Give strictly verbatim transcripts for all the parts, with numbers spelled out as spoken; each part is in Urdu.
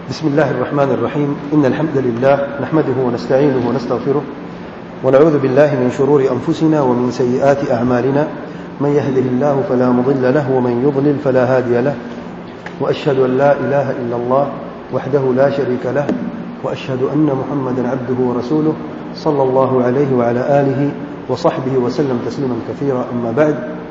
بسم الله الرحمن الرحيم. إن الحمد لله نحمده ونستعينه ونستغفره ونعوذ بالله من شرور أنفسنا ومن سيئات أعمالنا. من يهده الله فلا مضل له ومن يضلل فلا هادي له. وأشهد أن لا إله إلا الله وحده لا شريك له وأشهد أن محمدا عبده ورسوله صلى الله عليه وعلى آله وصحبه وسلم تسليما كثيرا. أما بعد،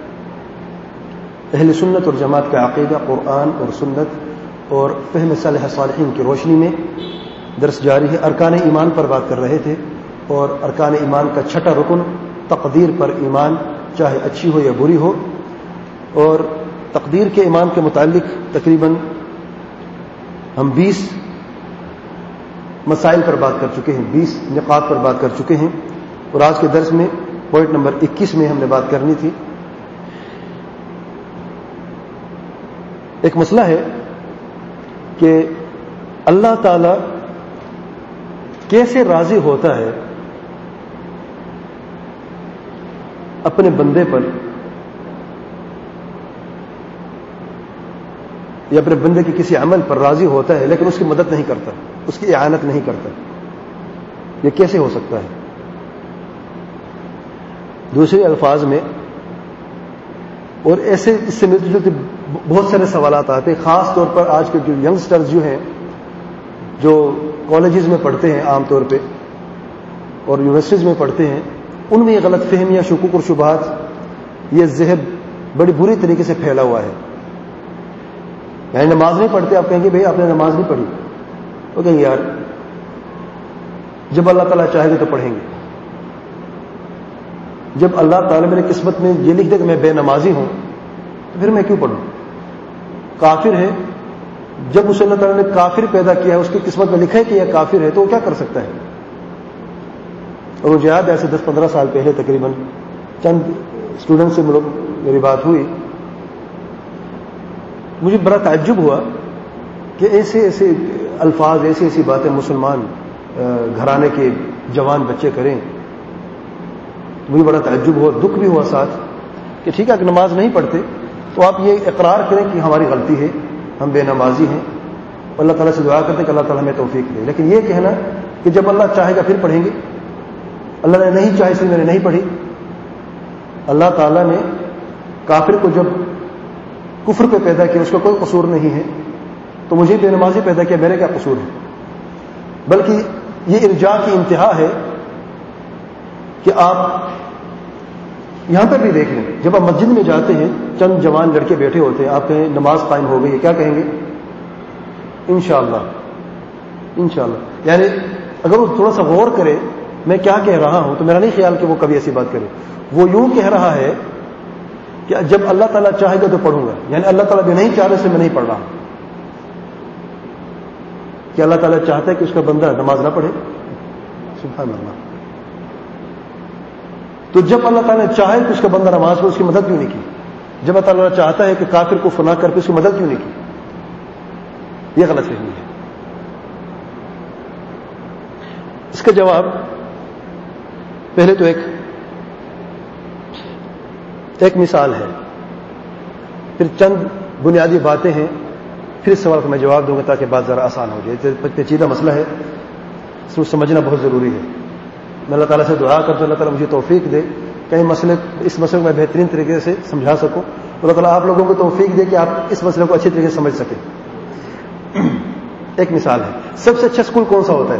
اہل سنت اور جماعت کا عقیدہ قرآن اور سنت اور فہم صالح صالحین کی روشنی میں درس جاری ہے. ارکان ایمان پر بات کر رہے تھے اور ارکان ایمان کا چھٹا رکن تقدیر پر ایمان، چاہے اچھی ہو یا بری ہو. اور تقدیر کے ایمان کے متعلق تقریباً ہم بیس مسائل پر بات کر چکے ہیں، بیس نقاط پر بات کر چکے ہیں. اور آج کے درس میں پوائنٹ نمبر اکیس میں ہم نے بات کرنی تھی. ایک مسئلہ ہے کہ اللہ تعالی کیسے راضی ہوتا ہے اپنے بندے پر یا اپنے بندے کے کسی عمل پر راضی ہوتا ہے لیکن اس کی مدد نہیں کرتا، اس کی اعانت نہیں کرتا. یہ کیسے ہو سکتا ہے؟ دوسرے الفاظ میں، اور ایسے اس سے ملتے جلتے بہت سارے سوالات آتے ہیں، خاص طور پر آج کے جو ینگسٹرز جو ہیں، جو کالجز میں پڑھتے ہیں عام طور پہ اور یونیورسٹیز میں پڑھتے ہیں، ان میں یہ غلط فہمیاں، شکوک اور شبہات، یہ ذہن بڑی بری طریقے سے پھیلا ہوا ہے. یعنی نماز نہیں پڑھتے، آپ کہیں گے بھائی آپ نے نماز نہیں پڑھی، وہ کہیں گے یار جب اللہ تعالیٰ چاہے گا تو پڑھیں گے. جب اللہ تعالیٰ میرے قسمت میں یہ لکھ دے کہ میں بے نمازی ہوں تو پھر میں کیوں پڑھوں؟ کافر ہے، جب اسے اللہ تعالیٰ نے کافر پیدا کیا ہے، اس کی قسمت میں لکھا ہے کہ یہ کافر ہے، تو وہ کیا کر سکتا ہے؟ اور مجھے یاد ہے ایسے دس پندرہ سال پہلے تقریباً چند اسٹوڈنٹ سے میری بات ہوئی، مجھے بڑا تعجب ہوا کہ ایسے ایسے الفاظ، ایسی ایسی باتیں مسلمان گھرانے کے جوان بچے کریں. مجھے بڑا تعجب ہوا، دکھ بھی ہوا ساتھ کہ ٹھیک ہے اگر نماز نہیں پڑھتے تو آپ یہ اقرار کریں کہ ہماری غلطی ہے، ہم بے نمازی ہیں، اللہ تعالیٰ سے دعا کرتے کہ اللہ تعالیٰ ہمیں توفیق دے. لیکن یہ کہنا کہ جب اللہ چاہے گا پھر پڑھیں گے، اللہ نے نہیں چاہے اس لیے میں نے نہیں پڑھی. اللہ تعالیٰ نے کافر کو جب کفر پہ پیدا کیا، اس کا کوئی قصور نہیں ہے، تو مجھے بے نمازی پیدا کیا، میرے کیا قصور ہے؟ بلکہ یہ ارجاء کی انتہا ہے کہ آپ یہاں پر بھی دیکھ لیں، جب آپ مسجد میں جاتے ہیں، چند جوان لڑکے بیٹھے ہوتے ہیں، آپ کہیں نماز قائم ہو گئی ہے، کیا کہیں گے؟ انشاءاللہ انشاءاللہ. یعنی اگر وہ تھوڑا سا غور کرے میں کیا کہہ رہا ہوں تو میرا نہیں خیال کہ وہ کبھی ایسی بات کرے. وہ یوں کہہ رہا ہے کہ جب اللہ تعالیٰ چاہے گا تو پڑھوں گا، یعنی اللہ تعالیٰ بھی نہیں چاہ رہے سے میں نہیں پڑھ رہا. کہ اللہ تعالیٰ چاہتا ہے کہ اس کا بندہ نماز نہ پڑھے؟ سبحان اللہ. تو جب اللہ تعالیٰ نے چاہے کہ اس کا بندہ نماز پڑھے، اس کی مدد کیوں نہیں کی؟ جب اللہ تعالیٰ چاہتا ہے کہ کافر کو فنا کر کے اس کی مدد کیوں نہیں کی؟ یہ غلط فہمی ہے. اس کا جواب پہلے تو ایک ایک مثال ہے، پھر چند بنیادی باتیں ہیں، پھر اس سوال کو میں جواب دوں گا تاکہ بات ذرا آسان ہو جائے. پیچیدہ مسئلہ ہے، اس کو سمجھنا بہت ضروری ہے. میں اللہ تعالیٰ سے دعا کرتا ہوں اللہ تعالیٰ مجھے توفیق دے کئی مسئلے اس مسئلے کو میں بہترین طریقے سے سمجھا سکوں. اللہ تعالیٰ آپ لوگوں کو توفیق دے کہ آپ اس مسئلے کو اچھی طریقے سے سمجھ سکیں. ایک مثال ہے، سب سے اچھا اسکول کون سا ہوتا ہے؟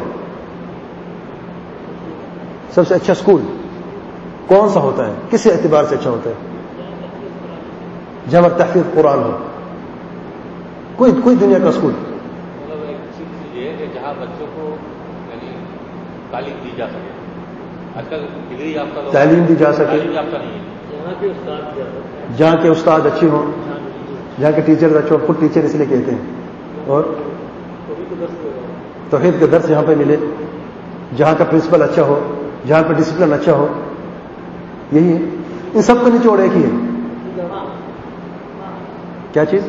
سب سے اچھا اسکول کون سا ہوتا ہے؟ کس اعتبار سے اچھا ہوتا ہے؟ جہاں پر تحفیظ قرآن ہو. کوئی کوئی دنیا کا اسکول جہاں بچوں کو یعنی تعلیم دی جا سکے، تعلیم دی جا سکے، جہاں کے استاد اچھے ہوں، جہاں کے ٹیچر اچھے ہوں. خود ٹیچر اس لیے کہتے ہیں. اور توحید کا درس جہاں پہ ملے، جہاں کا پرنسپل اچھا ہو، جہاں پہ ڈسپلن اچھا ہو. یہی ہے. ان سب کا نچوڑ ایک ہی ہے. کیا چیز؟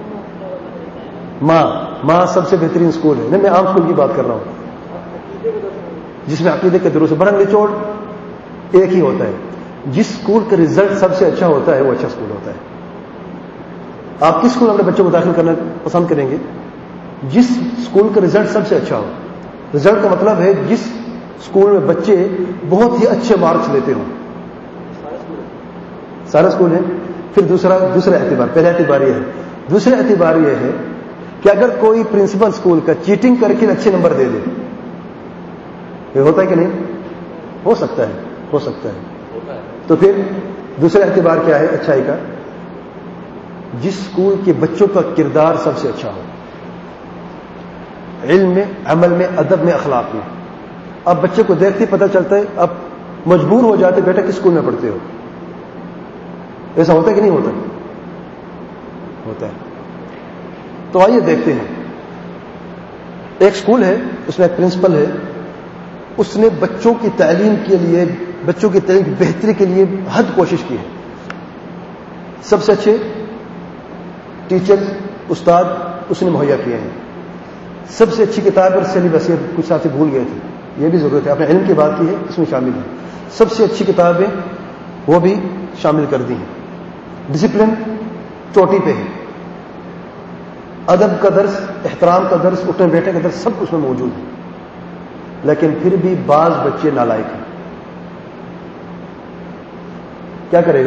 ماں. ماں سب سے بہترین اسکول ہے. نہیں، میں عام اسکول کی بات کر رہا ہوں جس میں عقیدے کے دروس برن نچوڑ ایک ہی ہوتا ہے. جس اسکول کا رزلٹ سب سے اچھا ہوتا ہے وہ اچھا اسکول ہوتا ہے. آپ کس اسکول اپنے بچوں کو داخل کرنا پسند کریں گے؟ جس اسکول کا رزلٹ سب سے اچھا ہو. رزلٹ کا مطلب ہے جس اسکول میں بچے بہت ہی اچھے مارکس لیتے ہوں. سارا اسکول ہے. پھر دوسرا دوسرا اعتبار، پہلا اعتبار یہ ہے. دوسرا اعتبار یہ ہے کہ اگر کوئی پرنسپل اسکول کا چیٹنگ کر کے اچھے نمبر دے دے، یہ ہوتا ہے کہ نہیں؟ ہو سکتا ہے، ہو سکتا ہے. تو پھر دوسرا اعتبار کیا ہے اچھائی کا؟ جس اسکول کے بچوں کا کردار سب سے اچھا ہو، علم میں، عمل میں، ادب میں، اخلاق میں. اب بچے کو دیکھتے پتہ چلتا ہے، اب مجبور ہو جاتے بیٹا کس اسکول میں پڑھتے ہو. ایسا ہوتا ہے کہ نہیں ہوتا؟ ہوتا ہے. تو آئیے دیکھتے ہیں. ایک اسکول ہے، اس میں ایک پرنسپل ہے، اس نے بچوں کی تعلیم کے لیے، بچوں کی تعلیم کی بہتری کے لیے حد کوشش کی ہے. سب سے اچھے ٹیچر، استاد اس نے مہیا کیے ہیں. سب سے اچھی کتاب اور سلیبس، کچھ ساتھی بھول گئے تھے، یہ بھی ضرورت ہے. آپ نے علم کی بات کی ہے، اس میں شامل ہے. سب سے اچھی کتابیں وہ بھی شامل کر دی ہیں. ڈسپلن چوٹی پہ ہے. ادب کا درس، احترام کا درس، اٹھنے بیٹھنے کا درس، سب اس میں موجود ہے. لیکن پھر بھی بعض بچے نالائق ہیں. کیا کرے گا؟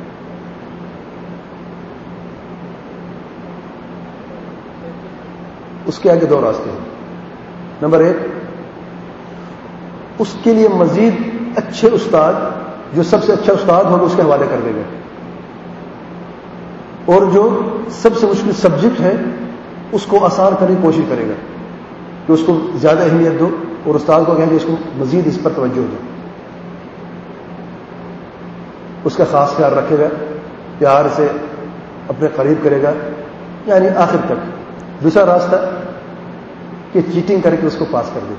اس کے آگے دو راستے ہیں. نمبر ایک، اس کے لیے مزید اچھے استاد، جو سب سے اچھا استاد ہوگا اس کے حوالے کر دے گا، اور جو سب سے مشکل سبجیکٹ ہے اس کو آسان کرنے کی کوشش کرے گا کہ اس کو زیادہ اہمیت دو، اور استاد کو کہیں گے اس کو مزید اس پر توجہ دو. اس کا خاص خیال رکھے گا، پیار سے اپنے قریب کرے گا، یعنی آخر تک. دوسرا راستہ کہ چیٹنگ کر کے اس کو پاس کر دے.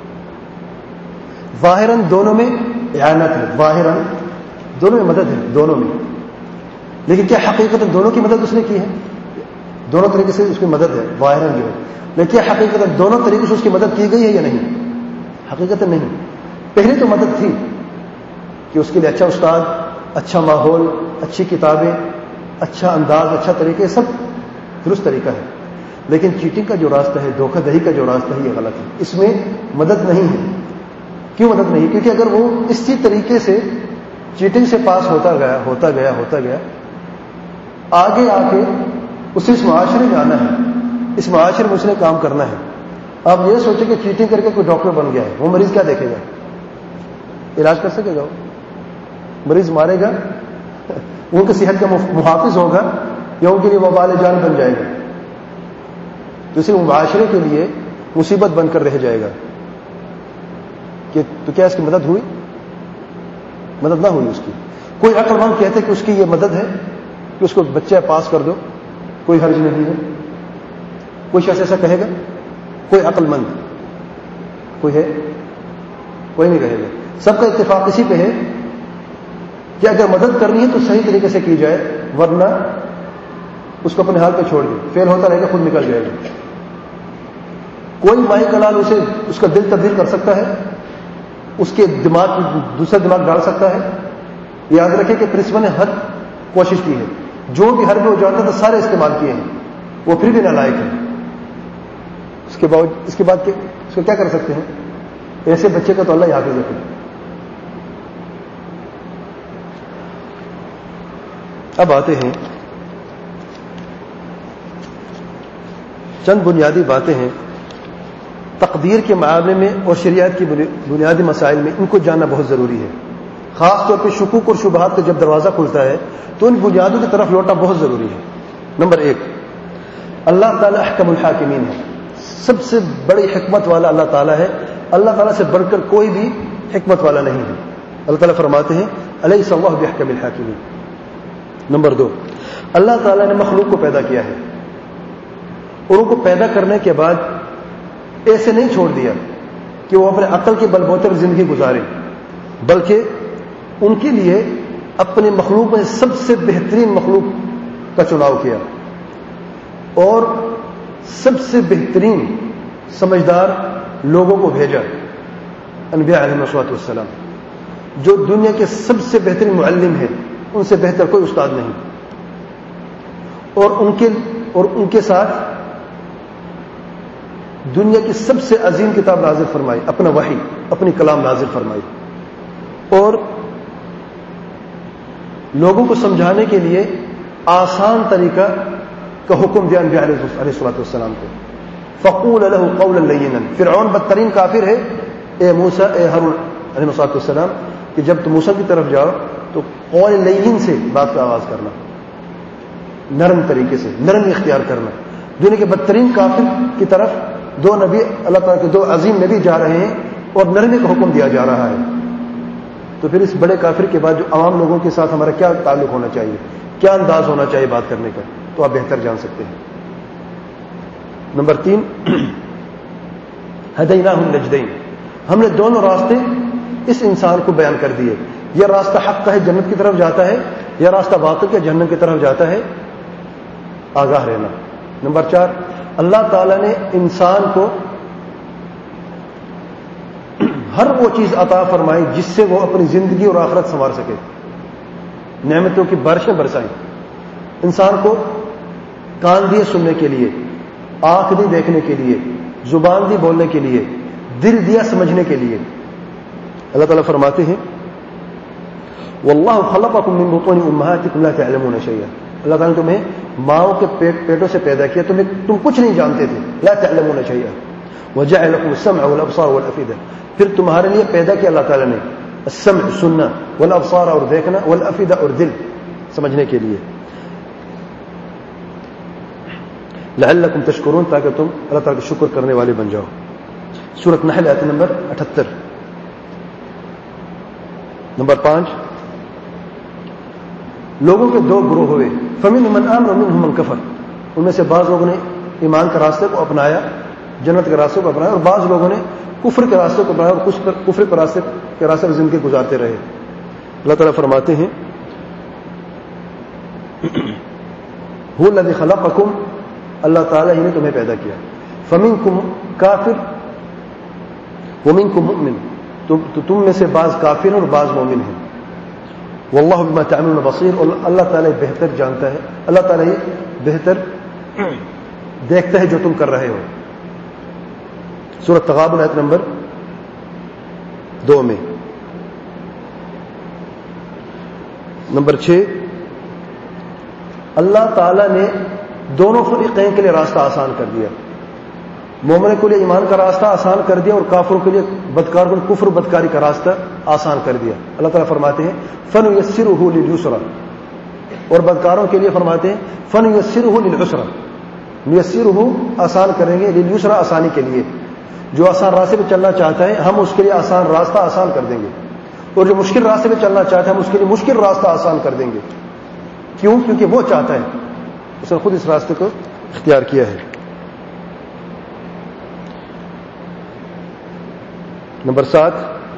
ظاہراً دونوں میں اعانت ہے، ظاہراً دونوں میں مدد ہے، دونوں میں. لیکن کیا حقیقت دونوں کی مدد اس نے کی ہے؟ دونوں طریقے سے اس کی مدد ہے ظاہراً جو ہے، لیکن کیا حقیقت دونوں طریقے سے اس کی مدد کی گئی ہے یا نہیں؟ حقیقت نہیں. پہلے تو مدد تھی کہ اس کے لیے اچھا استاد، اچھا ماحول، اچھی کتابیں، اچھا انداز، اچھا طریقہ، سب درست طریقہ ہے. لیکن چیٹنگ کا جو راستہ ہے، دھوکہ دہی کا جو راستہ ہے، یہ غلط ہے. اس میں مدد نہیں ہے. کیوں مدد نہیں؟ کیونکہ اگر وہ اسی طریقے سے چیٹنگ سے پاس ہوتا گیا ہوتا گیا ہوتا گیا آگے آ کے اسے اس معاشرے میں آنا ہے، اس معاشرے میں اس نے کام کرنا ہے. آپ یہ سوچیں کہ چیٹنگ کر کے کوئی ڈاکٹر بن گیا ہے، وہ مریض کیا دیکھے گا؟ علاج کر سکے گا؟ وہ مریض مارے گا؟ ان کی صحت کا محافظ ہوگا یا ان کے لیے وبال جان بن جائے گا؟ تو اسے معاشرے کے لیے مصیبت بن کر رہ جائے گا. کہ تو کیا اس کی مدد ہوئی؟ مدد نہ ہوئی اس کی. کوئی عقل مند کہتے کہ اس کی یہ مدد ہے کہ اس کو بچہ پاس کر دو، کوئی حرج نہیں ہے. کوئی شخص ایسا کہے گا؟ کوئی عقل مند کوئی ہے؟ کوئی نہیں کہے گا. سب کا اتفاق اسی پہ ہے کہ اگر مدد کرنی ہے تو صحیح طریقے سے کی جائے، ورنہ اس کو اپنے حال پہ چھوڑ دے. فیل ہوتا رہے گا، خود نکل جائے گا. کوئی مائی کلال اسے اس کا دل تبدیل کر سکتا ہے، اس کے دماغ دوسرا دماغ ڈال سکتا ہے. یاد رکھے کہ پرنسپل نے ہر کوشش کی ہے، جو بھی ہر میں وہ جانتا تھا سارے استعمال کیے ہیں، وہ پھر بھی نالائق ہے. اس کے بعد اس کے بعد اس کو کیا کر سکتے ہیں؟ ایسے بچے کا تو اللہ حافظ رکھے. اب آتے ہیں چند بنیادی باتیں ہیں تقدیر کے معاملے میں اور شریعت کی بنیادی مسائل میں، ان کو جاننا بہت ضروری ہے. خاص طور پہ شکوک اور شبہات کا جب دروازہ کھلتا ہے تو ان بنیادوں کی طرف لوٹنا بہت ضروری ہے. نمبر ایک، اللہ تعالیٰ احکم الحاکمین ہے. سب سے بڑی حکمت والا اللہ تعالیٰ ہے. اللہ تعالیٰ سے بڑھ کر کوئی بھی حکمت والا نہیں ہے. اللہ تعالیٰ فرماتے ہیں الیس اللہ بحکم الحاکمین. نمبر دو، اللہ تعالیٰ نے مخلوق کو پیدا کیا ہے اور ان کو پیدا کرنے کے بعد ایسے نہیں چھوڑ دیا کہ وہ اپنے عقل کے بل بوتے پر زندگی گزارے، بلکہ ان کے لیے اپنے مخلوق میں سب سے بہترین مخلوق کا چناؤ کیا اور سب سے بہترین سمجھدار لوگوں کو بھیجا، انبیاء علیہ الصلوۃ والسلام، جو دنیا کے سب سے بہترین معلم ہیں. ان سے بہتر کوئی استاد نہیں. اور ان کے اور ان کے ساتھ دنیا کی سب سے عظیم کتاب نازل فرمائی، اپنا وحی، اپنی کلام نازل فرمائی، اور لوگوں کو سمجھانے کے لیے آسان طریقہ کا حکم دیا انبیاء علیہ الصلوۃ والسلام کو. فقول له قولا لینا. فرعون بدترین کافر ہے، اے موسیٰ، اے ہارون علیہ الصلوۃ والسلام، کہ جب تم موسیٰ کی طرف جاؤ تو قول لین سے بات کا آغاز کرنا، نرم طریقے سے، نرم اختیار کرنا. دنیا کے بدترین کافر کی طرف دو نبی، اللہ تعالیٰ کے دو عظیم نبی جا رہے ہیں اور نرمی کا حکم دیا جا رہا ہے. تو پھر اس بڑے کافر کے بعد جو عوام لوگوں کے ساتھ ہمارا کیا تعلق ہونا چاہیے، کیا انداز ہونا چاہیے بات کرنے کا، تو آپ بہتر جان سکتے ہیں. نمبر تین، ہدیناہ النجدین. ہم نے دونوں راستے اس انسان کو بیان کر دیے. یہ راستہ حق کا ہے، جنت کی طرف جاتا ہے، یہ راستہ باطل کے جہنم کی طرف جاتا ہے. آگاہ رہنا. نمبر چار، اللہ تعالیٰ نے انسان کو ہر وہ چیز عطا فرمائی جس سے وہ اپنی زندگی اور آخرت سنوار سکے. نعمتوں کی بارشیں برسائیں. انسان کو کان دیے سننے کے لیے، آنکھ دی دیکھنے کے لیے، زبان دی بولنے کے لیے، دل دیا سمجھنے کے لیے. اللہ تعالیٰ فرماتے ہیں واللہ خلقکم من بطون امہاتکم لا تعلمون شیئا. اللہ تعالیٰ نے تمہیں ماؤں کے پیٹ پیٹوں سے پیدا کیا، تمہیں تم کچھ نہیں جانتے تھے. لا تعلمون شیئا وجعل لكم السمع والابصار والافئدہ. پھر تمہارے لیے پیدا کیا اللہ تعالیٰ نے السمع سننا، والابصار اور دیکھنا، والافئدہ اور دل سمجھنے کے لیے. لعلکم تشکرون، تاکہ تم اللہ تعالیٰ کا شکر کرنے والے بن جاؤ. سورۃ نحل آیت نمبر اٹھہتر. نمبر پانچ، لوگوں کے دو گروہ ہوئے. فمنہم من آمن ومنہم من کفر. ان میں سے بعض لوگوں نے ایمان کے راستے کو اپنایا، جنت کے راستے کو اپنایا، اور بعض لوگوں نے کفر کے راستے کو اپنایا اور کچھ کفر کے راستے کے راستے پر زندگی گزارتے رہے. اللہ تعالیٰ فرماتے ہیں هو الذی خلقکم، اللہ تعالیٰ ہی نے تمہیں پیدا کیا. فمنکم کافر ومنکم مؤمن، تو تم میں سے بعض کافر اور بعض مومن ہیں. واللہ بما تعملون بصیر، اور اللہ تعالیٰ بہتر جانتا ہے، اللہ تعالیٰ بہتر دیکھتا ہے جو تم کر رہے ہو. سورۃ تغابن آیت نمبر دو میں. نمبر چھ، اللہ تعالیٰ نے دونوں فریقین کے لیے راستہ آسان کر دیا. مومن کے لیے ایمان کا راستہ آسان کر دیا اور کافروں کے لیے بدکار کو کفر بدکاری کا راستہ آسان کر دیا. اللہ تعالیٰ فرماتے ہیں فَنُيَسِّرُهُ لِلْيُسْرَى، اور بدکاروں کے لیے فرماتے ہیں فَنُيَسِّرُهُ لِلْعُسْرَى. نُيَسِّرُهُ آسان کریں گے، لِلْيُسْرَى آسانی کے لیے. جو آسان راستے پہ چلنا چاہتا ہے ہم اس کے لیے آسان راستہ آسان کر دیں گے، اور جو مشکل راستے پہ چلنا چاہتا ہے ہم اس کے لیے مشکل راستہ آسان کر دیں گے. کیوں؟ کیونکہ وہ چاہتا ہے، اس نے خود اس راستے کو اختیار کیا ہے. نمبر سات،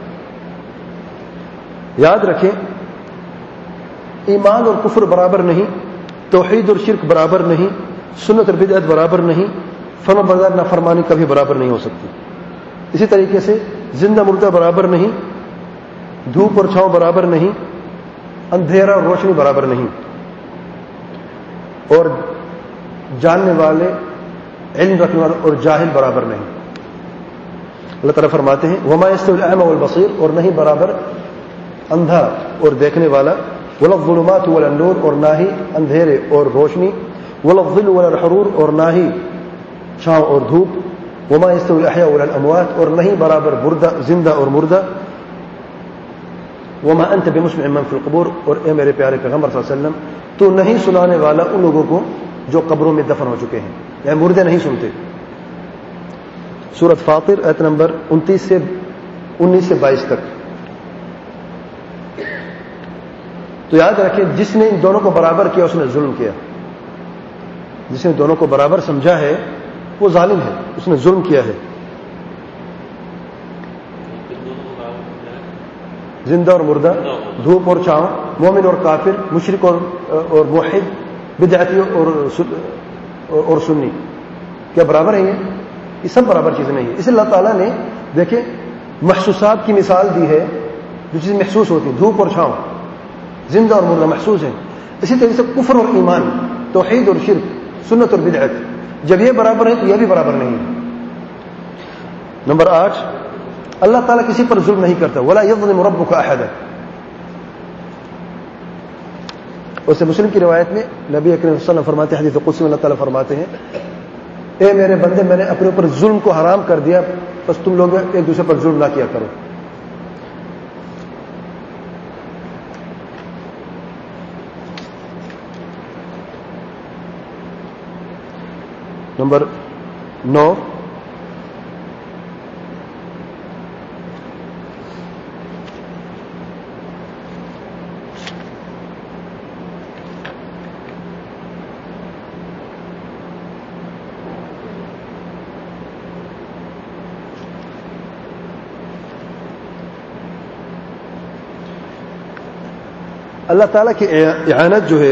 یاد رکھیں ایمان اور کفر برابر نہیں، توحید اور شرک برابر نہیں، سنت اور بدعت برابر نہیں، فرما بردار نافرمانی کبھی برابر نہیں ہو سکتی. اسی طریقے سے زندہ مردہ برابر نہیں، دھوپ اور چھاؤں برابر نہیں، اندھیرا اور روشنی برابر نہیں، اور جاننے والے علم رکھنے والے اور جاہل برابر نہیں. اللہ تعالیٰ فرماتے ہیں وما يستوي الاعمى والبصير، اور نہیں برابر اندھا اور دیکھنے والا، ولا الظلمات ولا النور، اور نہ ہی اندھیرے اور روشنی، ولا الظل ولا الحرور، اور نہ ہی چھاؤں اور دھوپ، وما يستوي الاحياء ولا الاموات، اور نہیں برابر مردہ زندہ اور مردہ، وما انت بمسمع من في القبور، اور اے میرے پیارے پیغمبر صلی اللہ علیہ وسلم تو نہیں سنانے والا ان لوگوں کو جو قبروں میں دفن ہو چکے ہیں، یعنی مردے نہیں سنتے. سورۃ فاطر آیت نمبر انتیس سے انیس سے بائیس تک. تو یاد رکھیں جس نے ان دونوں کو برابر کیا اس نے ظلم کیا. جس نے دونوں کو برابر سمجھا ہے وہ ظالم ہے، اس نے ظلم کیا ہے. زندہ اور مردہ، دھوپ اور چھاؤں، مومن اور کافر، مشرک اور اور موحد، بدعتی اور اور سنی، کیا برابر ہیں؟ یہ سب برابر چیزیں نہیں ہیں. اس لیے اللہ تعالیٰ نے دیکھیں محسوسات کی مثال دی ہے، جو چیزیں محسوس ہوتی ہیں، دھوپ اور چھاؤں زندہ اور مردہ محسوس ہیں. اسی طریقے سے کفر اور ایمان، توحید اور شرک، سنت اور بدعت، جب یہ برابر ہے تو یہ بھی برابر نہیں ہے. نمبر آٹھ، اللہ تعالیٰ کسی پر ظلم نہیں کرتا. ولا یظلم ربک احدا. اسے مسلم کی روایت میں نبی اکرم صلی اللہ علیہ وسلم فرماتے ہیں، حدیث قدسی میں اللہ تعالیٰ فرماتے ہیں، اے میرے بندے، میں نے اپنے اوپر ظلم کو حرام کر دیا، بس تم لوگ ایک دوسرے پر ظلم نہ کیا کرو. نمبر نو، اللہ تعالیٰ کی اعانت جو ہے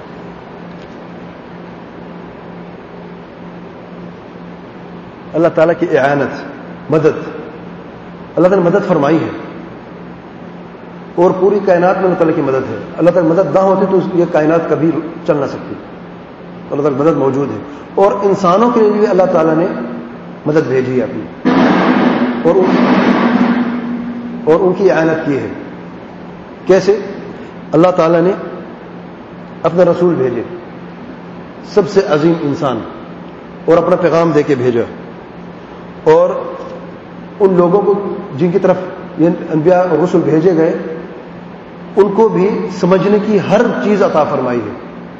اللہ تعالیٰ کی اعانت، مدد، اللہ تعالیٰ نے مدد فرمائی ہے اور پوری کائنات میں اللہ تعالیٰ کی مدد ہے. اللہ تعالیٰ کی مدد نہ ہوتی تو یہ کائنات کبھی چل نہ سکتی. اللہ تعالیٰ کی مدد موجود ہے اور انسانوں کے لیے اللہ تعالیٰ نے مدد بھیجی ہے اپنی اور ان اور ان کی اعانت کی ہے. کیسے؟ اللہ تعالیٰ نے اپنے رسول بھیجے، سب سے عظیم انسان، اور اپنا پیغام دے کے بھیجا، اور ان لوگوں کو جن کی طرف یہ انبیاء اور رسل بھیجے گئے ان کو بھی سمجھنے کی ہر چیز عطا فرمائی ہے.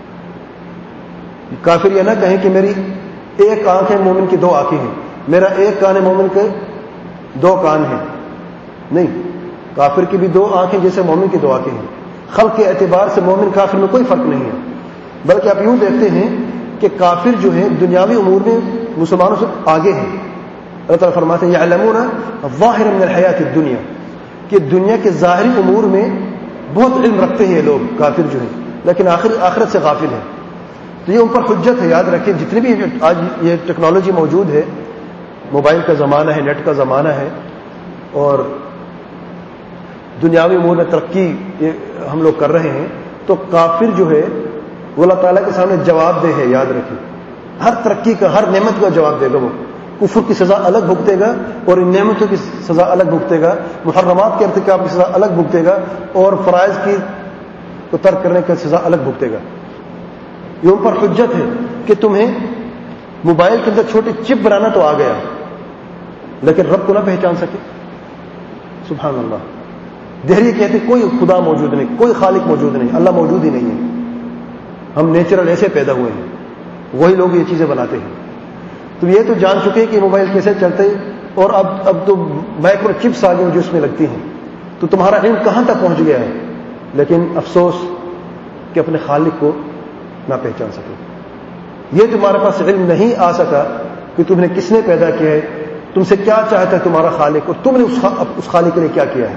کافر یہ نہ کہیں کہ میری ایک آنکھ ہے، مومن کی دو آنکھیں ہیں، میرا ایک کان ہے، مومن کے دو کان ہیں. نہیں، کافر کی بھی دو آنکھیں جیسے مومن کی دو آنکھیں ہیں. خلق کے اعتبار سے مومن کافر میں کوئی فرق نہیں ہے، بلکہ آپ یوں دیکھتے ہیں کہ کافر جو ہیں دنیاوی امور میں مسلمانوں سے آگے ہیں. اللہ تعالیٰ فرماتے ہیں یعلمون ظاہرا من الحیات الدنیا، کہ دنیا کے ظاہری امور میں بہت علم رکھتے ہیں یہ لوگ کافر جو ہیں، لیکن آخر آخرت سے غافل ہیں. تو یہ ان پر حجت ہے. یاد رکھیں جتنی بھی آج یہ ٹیکنالوجی موجود ہے، موبائل کا زمانہ ہے، نیٹ کا زمانہ ہے، اور دنیاوی امور میں ترقی ہم لوگ کر رہے ہیں، تو کافر جو ہے وہ اللہ تعالیٰ کے سامنے جواب دہ ہے. یاد رکھیں ہر ترقی کا، ہر نعمت کا جواب دے گا. وہ کفر کی سزا الگ بھگتے گا اور ان نعمتوں کی سزا الگ بھگتے گا، محرمات کے ارتکاب کی سزا الگ بھگتے گا اور فرائض کی کو ترک کرنے کی سزا الگ بھگتے گا. یہ ان پر حجت ہے کہ تمہیں موبائل کے اندر چھوٹی چپ بنانا تو آ گیا لیکن رب کو نہ پہچان سکے. سبحان اللہ. دہری کہتے کوئی خدا موجود نہیں، کوئی خالق موجود نہیں، اللہ موجود ہی نہیں ہے. ہم نیچرل ایسے پیدا ہوئے ہیں، وہی لوگ یہ چیزیں بناتے ہیں. تو یہ تو جان چکے کہ موبائل کیسے چلتے، اور اب اب تو مائکرو چپس آ گئے جو اس میں لگتی ہیں، تو تمہارا علم کہاں تک پہنچ گیا ہے. لیکن افسوس کہ اپنے خالق کو نہ پہچان سکے. یہ تمہارے پاس علم نہیں آ سکا کہ تم نے کس نے پیدا کیا ہے، تم سے کیا چاہتا ہے تمہارا خالق، اور تم نے اس خالق کے لیے کیا کیا ہے.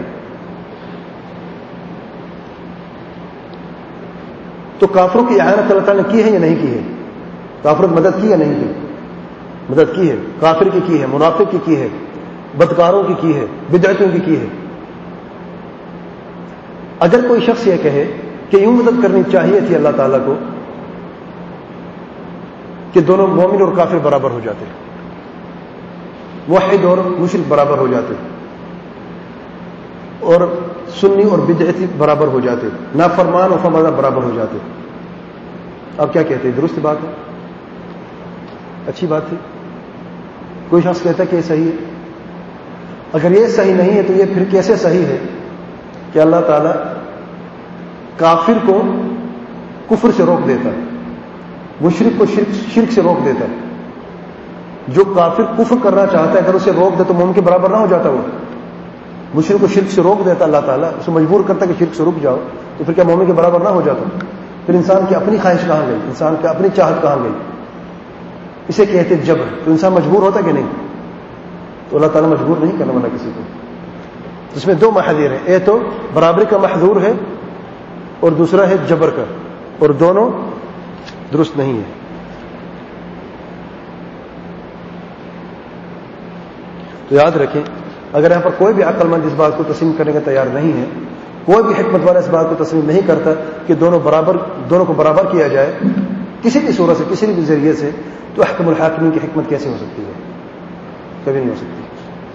تو کافروں کی اعانت اللہ تعالیٰ نے کی ہے یا نہیں کی ہے؟ کافروں کی مدد کی یا نہیں کی؟ مدد کی ہے. کافر کی کی ہے، منافق کی کی ہے، بدکاروں کی کی ہے، بدعتوں کی کی ہے. اگر کوئی شخص یہ کہے کہ یوں مدد کرنی چاہیے تھی اللہ تعالیٰ کو کہ دونوں مومن اور کافر برابر ہو جاتے، موحد اور مشرک برابر ہو جاتے، اور سنی اور بدعتی برابر ہو جاتے، نافرمان اور فرمان برابر ہو جاتے. اب کیا کہتے ہیں؟ درست بات ہے، اچھی بات ہے. کوئی شخص کہتا ہے کہ یہ صحیح ہے. اگر یہ صحیح نہیں ہے تو یہ پھر کیسے صحیح ہے کہ اللہ تعالیٰ کافر کو کفر سے روک دیتا ہے، مشرک کو شرک شرک سے روک دیتا ہے. جو کافر کفر کرنا چاہتا ہے اگر اسے روک دے تو مومن کے برابر نہ ہو جاتا. وہ مشرک کو شرک سے روک دیتا اللہ تعالیٰ، اسے مجبور کرتا کہ شرک سے رک جاؤ، تو پھر کیا مومن کے برابر نہ ہو جاتا؟ پھر انسان کی اپنی خواہش کہاں گئی، انسان کی اپنی چاہت کہاں گئی؟ اسے کہتے جبر. تو انسان مجبور ہوتا کہ نہیں؟ تو اللہ تعالیٰ مجبور نہیں کرنے والا کسی کو. اس میں دو محاذیر ہیں، ایک تو برابری کا محظور ہے اور دوسرا ہے جبر کا، اور دونوں درست نہیں ہے. تو یاد رکھیں اگر یہاں پر کوئی بھی عقل مند اس بات کو تسلیم کرنے کا تیار نہیں ہے، کوئی بھی حکمت والا اس بات کو تسلیم نہیں کرتا کہ دونوں برابر دونوں کو برابر کیا جائے کسی بھی صورت سے، کسی بھی ذریعے سے، تو احکم الحاکمین کی حکمت کیسے ہو سکتی ہے؟ کبھی نہیں ہو سکتی.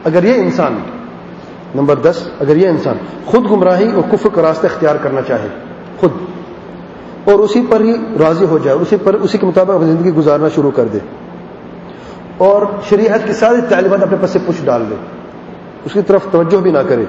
اگر یہ انسان نمبر دس اگر یہ انسان خود گمراہی اور کفر کا راستہ اختیار کرنا چاہے خود اور اسی پر ہی راضی ہو جائے, اسی پر اسی کے مطابق اپنی زندگی گزارنا شروع کر دے اور شریعت کی ساری تعلیمات اپنے پس سے پوچھ ڈال دے, اس کی طرف توجہ بھی نہ کرے,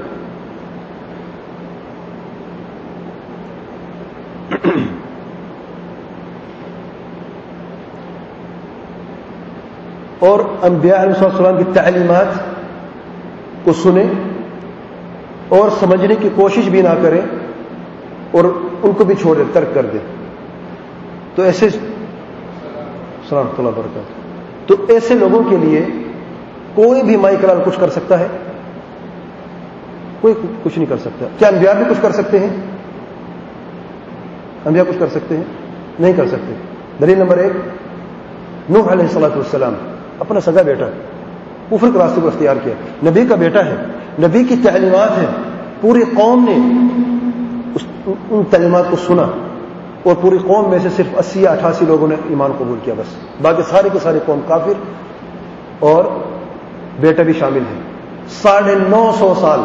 اور انبیاء علیہ السلام کی تعلیمات کو سنے اور سمجھنے کی کوشش بھی نہ کرے اور ان کو بھی چھوڑے, ترک کر دے, تو ایسے السلام اللہ وبرکاتہ تو ایسے لوگوں کے لیے کوئی بھی مائی کلال کچھ کر سکتا ہے؟ کوئی کچھ نہیں کر سکتا. کیا انبیاء بھی کچھ کر سکتے ہیں؟ انبیاء کچھ کر سکتے ہیں؟ نہیں کر سکتے. دلیل نمبر ایک, نوح علیہ الصلوۃ والسلام اپنا سگا بیٹا کفر کے راستے کو اختیار کیا, نبی کا بیٹا ہے, نبی کی تعلیمات ہیں, پوری قوم نے اس ان تعلیمات کو سنا اور پوری قوم میں سے صرف اسی یا اٹھاسی لوگوں نے ایمان قبول کیا, بس باقی ساری کی ساری قوم کافر اور بیٹا بھی شامل ہے. ساڑھے نو سو سال,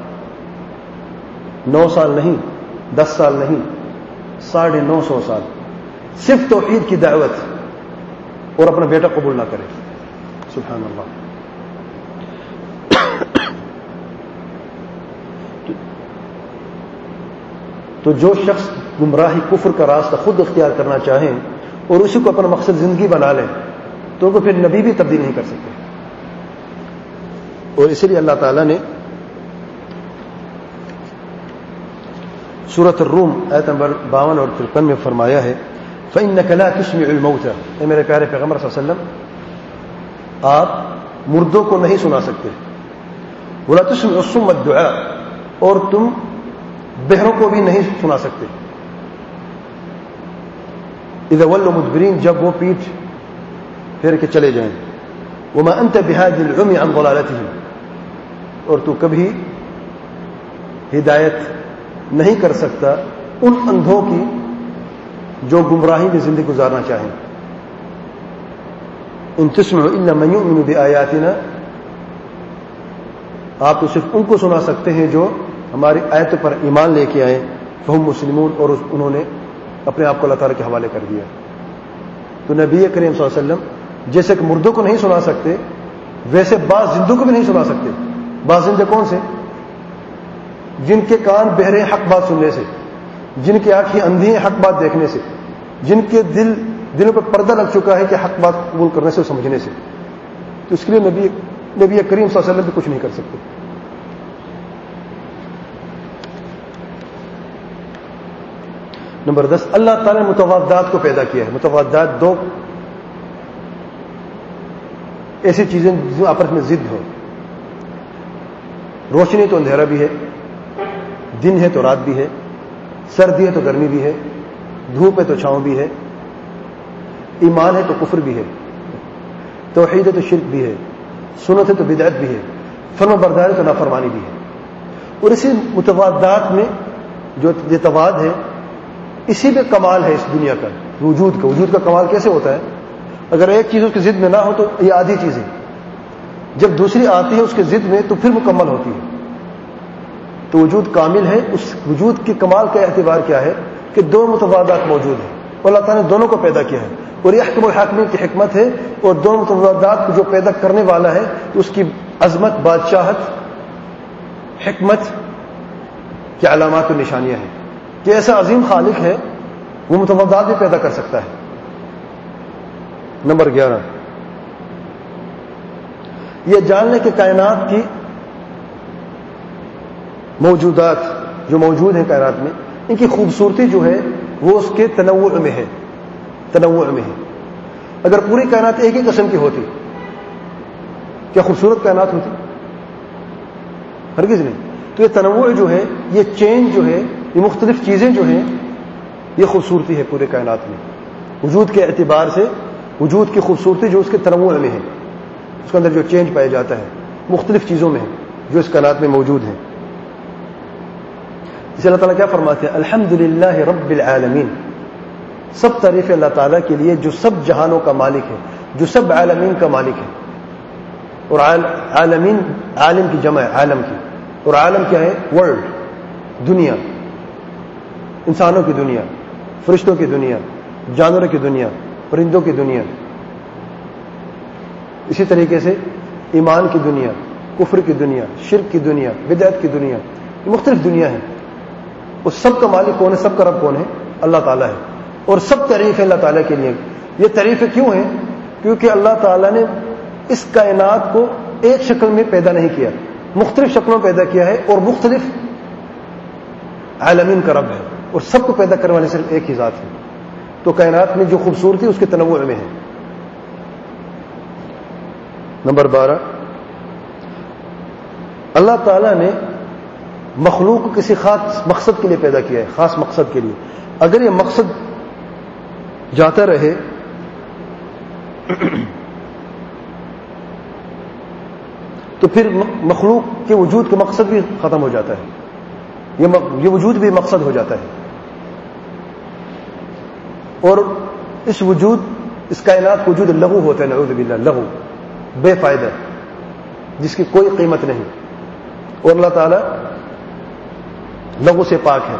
نو سال نہیں, دس سال نہیں, ساڑھے نو سو سال صرف توحید کی دعوت اور اپنا بیٹا قبول نہ کرے. سبحان اللہ. تو جو شخص گمراہی کفر کا راستہ خود اختیار کرنا چاہیں اور اسی کو اپنا مقصد زندگی بنا لیں تو وہ پھر نبی بھی تبدیل نہیں کر سکتے. اور اسی لیے اللہ تعالیٰ نے سورۃ الروم آیت نمبر باون اور ترپن میں فرمایا ہے فَإِنَّكَ لَا تُسْمِعُ الْمَوْتَى, اے میرے پیارے پیغمبر صلی اللہ علیہ وسلم آپ مردوں کو نہیں سنا سکتے, وَلَا تُسْمِعُ الصُّمَّ الدُّعَاء, اور تم بہروں کو بھی نہیں سنا سکتے. اذا ولوا مدبرین, جب وہ پیٹھ پھیر کے چلے جائیں. وما انت بهادي العمي عن ضلالتهم, اور تو کبھی ہدایت نہیں کر سکتا ان اندھوں کی جو گمراہی میں زندگی گزارنا چاہیں. ان تسمع الا من يؤمن بآياتنا, آپ تو صرف ان کو سنا سکتے ہیں جو ہماری آیتوں پر ایمان لے کے آئے, فہم مسلمون, اور انہوں نے اپنے آپ کو اللہ تعالیٰ کے حوالے کر دیا. تو نبی کریم صلی اللہ علیہ وسلم جیسے کہ مردوں کو نہیں سنا سکتے ویسے بعض زندوں کو بھی نہیں سنا سکتے. بعض زندے کون سے؟ جن کے کان بہرے حق بات سننے سے, جن کی آنکھیں اندھی ہیں حق بات دیکھنے سے, جن کے دل دلوں پر پردہ لگ چکا ہے کہ حق بات قبول کرنے سے سمجھنے سے. تو اس کے لیے نبی نبی کریم صلی اللہ علیہ وسلم بھی کچھ نہیں کر سکتے. نمبر دس, اللہ تعالیٰ نے متضادات کو پیدا کیا ہے. متضادات دو ایسی چیزیں جو آپس میں ضد ہو. روشنی تو اندھیرا بھی ہے, دن ہے تو رات بھی ہے, سردی ہے تو گرمی بھی ہے, دھوپ ہے تو چھاؤں بھی ہے, ایمان ہے تو کفر بھی ہے, توحید ہے تو شرک بھی ہے, سنت ہے تو بدعت بھی ہے, فرما برداری ہے تو نافرمانی بھی ہے. اور اسی متضادات میں جو یہ تضاد ہے اسی میں کمال ہے اس دنیا کا, وجود کا. وجود کا کمال کیسے ہوتا ہے؟ اگر ایک چیز اس کی ضد میں نہ ہو تو یہ آدھی چیز ہے, جب دوسری آتی ہے اس کے ضد میں تو پھر مکمل ہوتی ہے. تو وجود کامل ہے. اس وجود کے کمال کا اعتبار کیا ہے کہ دو متضادات موجود ہیں اور اللہ تعالیٰ نے دونوں کو پیدا کیا ہے. اور یہ حکم الحاکمین کی حکمت ہے, اور دونوں متضادات کو جو پیدا کرنے والا ہے اس کی عظمت, بادشاہت, حکمت کی علامات و نشانیاں ہیں کہ ایسا عظیم خالق ہے وہ متضادات بھی پیدا کر سکتا ہے. نمبر گیارہ, یہ جاننے کہ کائنات کی موجودات جو موجود ہیں کائنات میں, ان کی خوبصورتی جو ہے وہ اس کے تنوع میں ہے. تنوع میں ہے. اگر پوری کائنات ایک ہی قسم کی ہوتی کیا خوبصورت کائنات ہوتی؟ ہرگز نہیں. تو یہ تنوع جو ہے, یہ چینج جو ہے, یہ مختلف چیزیں جو ہیں, یہ خوبصورتی ہے پورے کائنات میں. وجود کے اعتبار سے وجود کی خوبصورتی جو اس کے تنوع میں ہے, اس کے اندر جو چینج پایا جاتا ہے مختلف چیزوں میں ہے جو اس کائنات میں موجود ہیں. اسے اللہ تعالیٰ کیا فرماتے ہیں؟ الحمدللہ رب العالمین, سب تعریف اللہ تعالیٰ کے لیے جو سب جہانوں کا مالک ہے, جو سب عالمین کا مالک ہے. اور عالمین عالم کی جمع ہے عالم کی، اور عالم کیا ہے؟ ورلڈ، دنیا، انسانوں کی دنیا، فرشتوں کی دنیا، جانوروں کی دنیا، پرندوں کی دنیا، اسی طریقے سے ایمان کی دنیا، کفر کی دنیا، شرک کی دنیا، بدعت کی دنیا، یہ مختلف دنیا ہے. اس سب کا مالک کون ہے؟ سب کا رب کون ہے؟ اللہ تعالیٰ ہے. اور سب تعریف ہے اللہ تعالیٰ کے لیے. یہ تعریفیں کیوں ہیں؟ کیونکہ اللہ تعالیٰ نے اس کائنات کو ایک شکل میں پیدا نہیں کیا، مختلف شکلوں پیدا کیا ہے، اور مختلف عالمین کا رب ہے، اور سب کو پیدا کرنے والے صرف ایک ہی ذات ہے. تو کائنات میں جو خوبصورتی اس کے تنوع میں ہے. نمبر بارہ، اللہ تعالیٰ نے مخلوق کو کسی خاص مقصد کے لیے پیدا کیا ہے، خاص مقصد کے لیے. اگر یہ مقصد جاتا رہے تو پھر مخلوق کے وجود کا مقصد بھی ختم ہو جاتا ہے، یہ وجود بھی مقصد ہو جاتا ہے. اور اس وجود اس کائنات کا وجود لغو ہوتا ہے، نعوذ باللہ، لغو، بے فائدہ، جس کی کوئی قیمت نہیں. اور اللہ تعالیٰ لغو سے پاک ہے.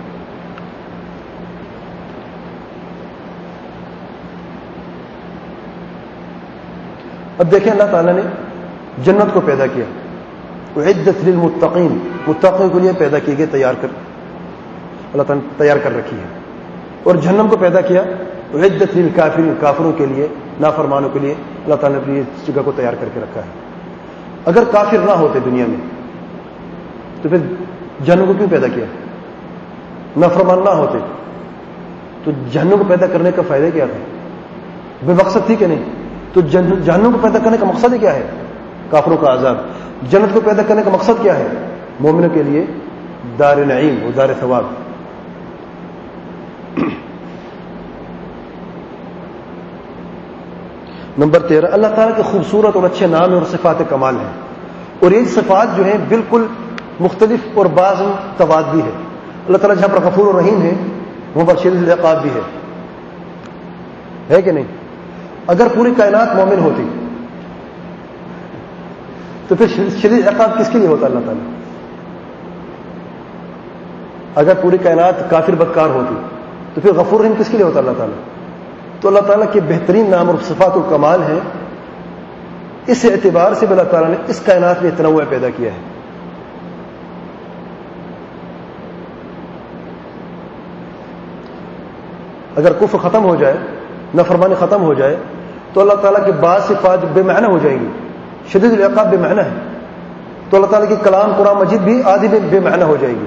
اب دیکھیں اللہ تعالیٰ نے جنت کو پیدا کیا، اعدت للمتقین، متقین کے لیے پیدا کی گئی، تیار کر اللہ تعالیٰ نے تیار کر رکھی ہے. اور جہنم کو پیدا کیا، اعدت للکافرین، کافروں کے لیے، نافرمانوں کے لیے اللہ تعالیٰ نے اس جگہ کو تیار کر کے رکھا ہے. اگر کافر نہ ہوتے دنیا میں تو پھر جہنم کو کیوں پیدا کیا؟ نافرمان نہ ہوتے تو جہنم کو پیدا کرنے کا فائدہ کیا تھا؟ بے مقصد تھی کہ نہیں؟ تو جہنم کو پیدا کرنے کا مقصد کیا ہے؟ کافروں کا عذاب. جنت کو پیدا کرنے کا مقصد کیا ہے؟ مومنوں کے لیے دار نعیم و دار ثواب. نمبر تیرہ، اللہ تعالیٰ کے خوبصورت اور اچھے نام اور صفات کمال ہیں، اور یہ صفات جو ہیں بالکل مختلف اور بعض تبادلی ہے. اللہ تعالیٰ جہاں پر غفور و رحیم ہے وہاں پر شدید العقاب بھی ہے، ہے کہ نہیں؟ اگر پوری کائنات مومن ہوتی تو پھر شدید عقاب کس کے لیے ہوتا؟ اللہ تعالیٰ. اگر پوری کائنات کافر بدکار ہوتی تو پھر غفور رحیم کس کے لیے ہوتا؟ اللہ تعالیٰ. تو اللہ تعالیٰ کے بہترین نام اور صفات الکمال ہیں. اس اعتبار سے اللہ تعالیٰ نے اس کائنات میں تنوع پیدا کیا ہے. اگر کفر ختم ہو جائے، نافرمانی ختم ہو جائے تو اللہ تعالیٰ کی بعض صفات بے معنی ہو جائیں گی. شدید العقاب بے معنی ہے، تو اللہ تعالیٰ کی کلام قرآن مجید بھی آدھی میں بے معنی ہو جائے گی.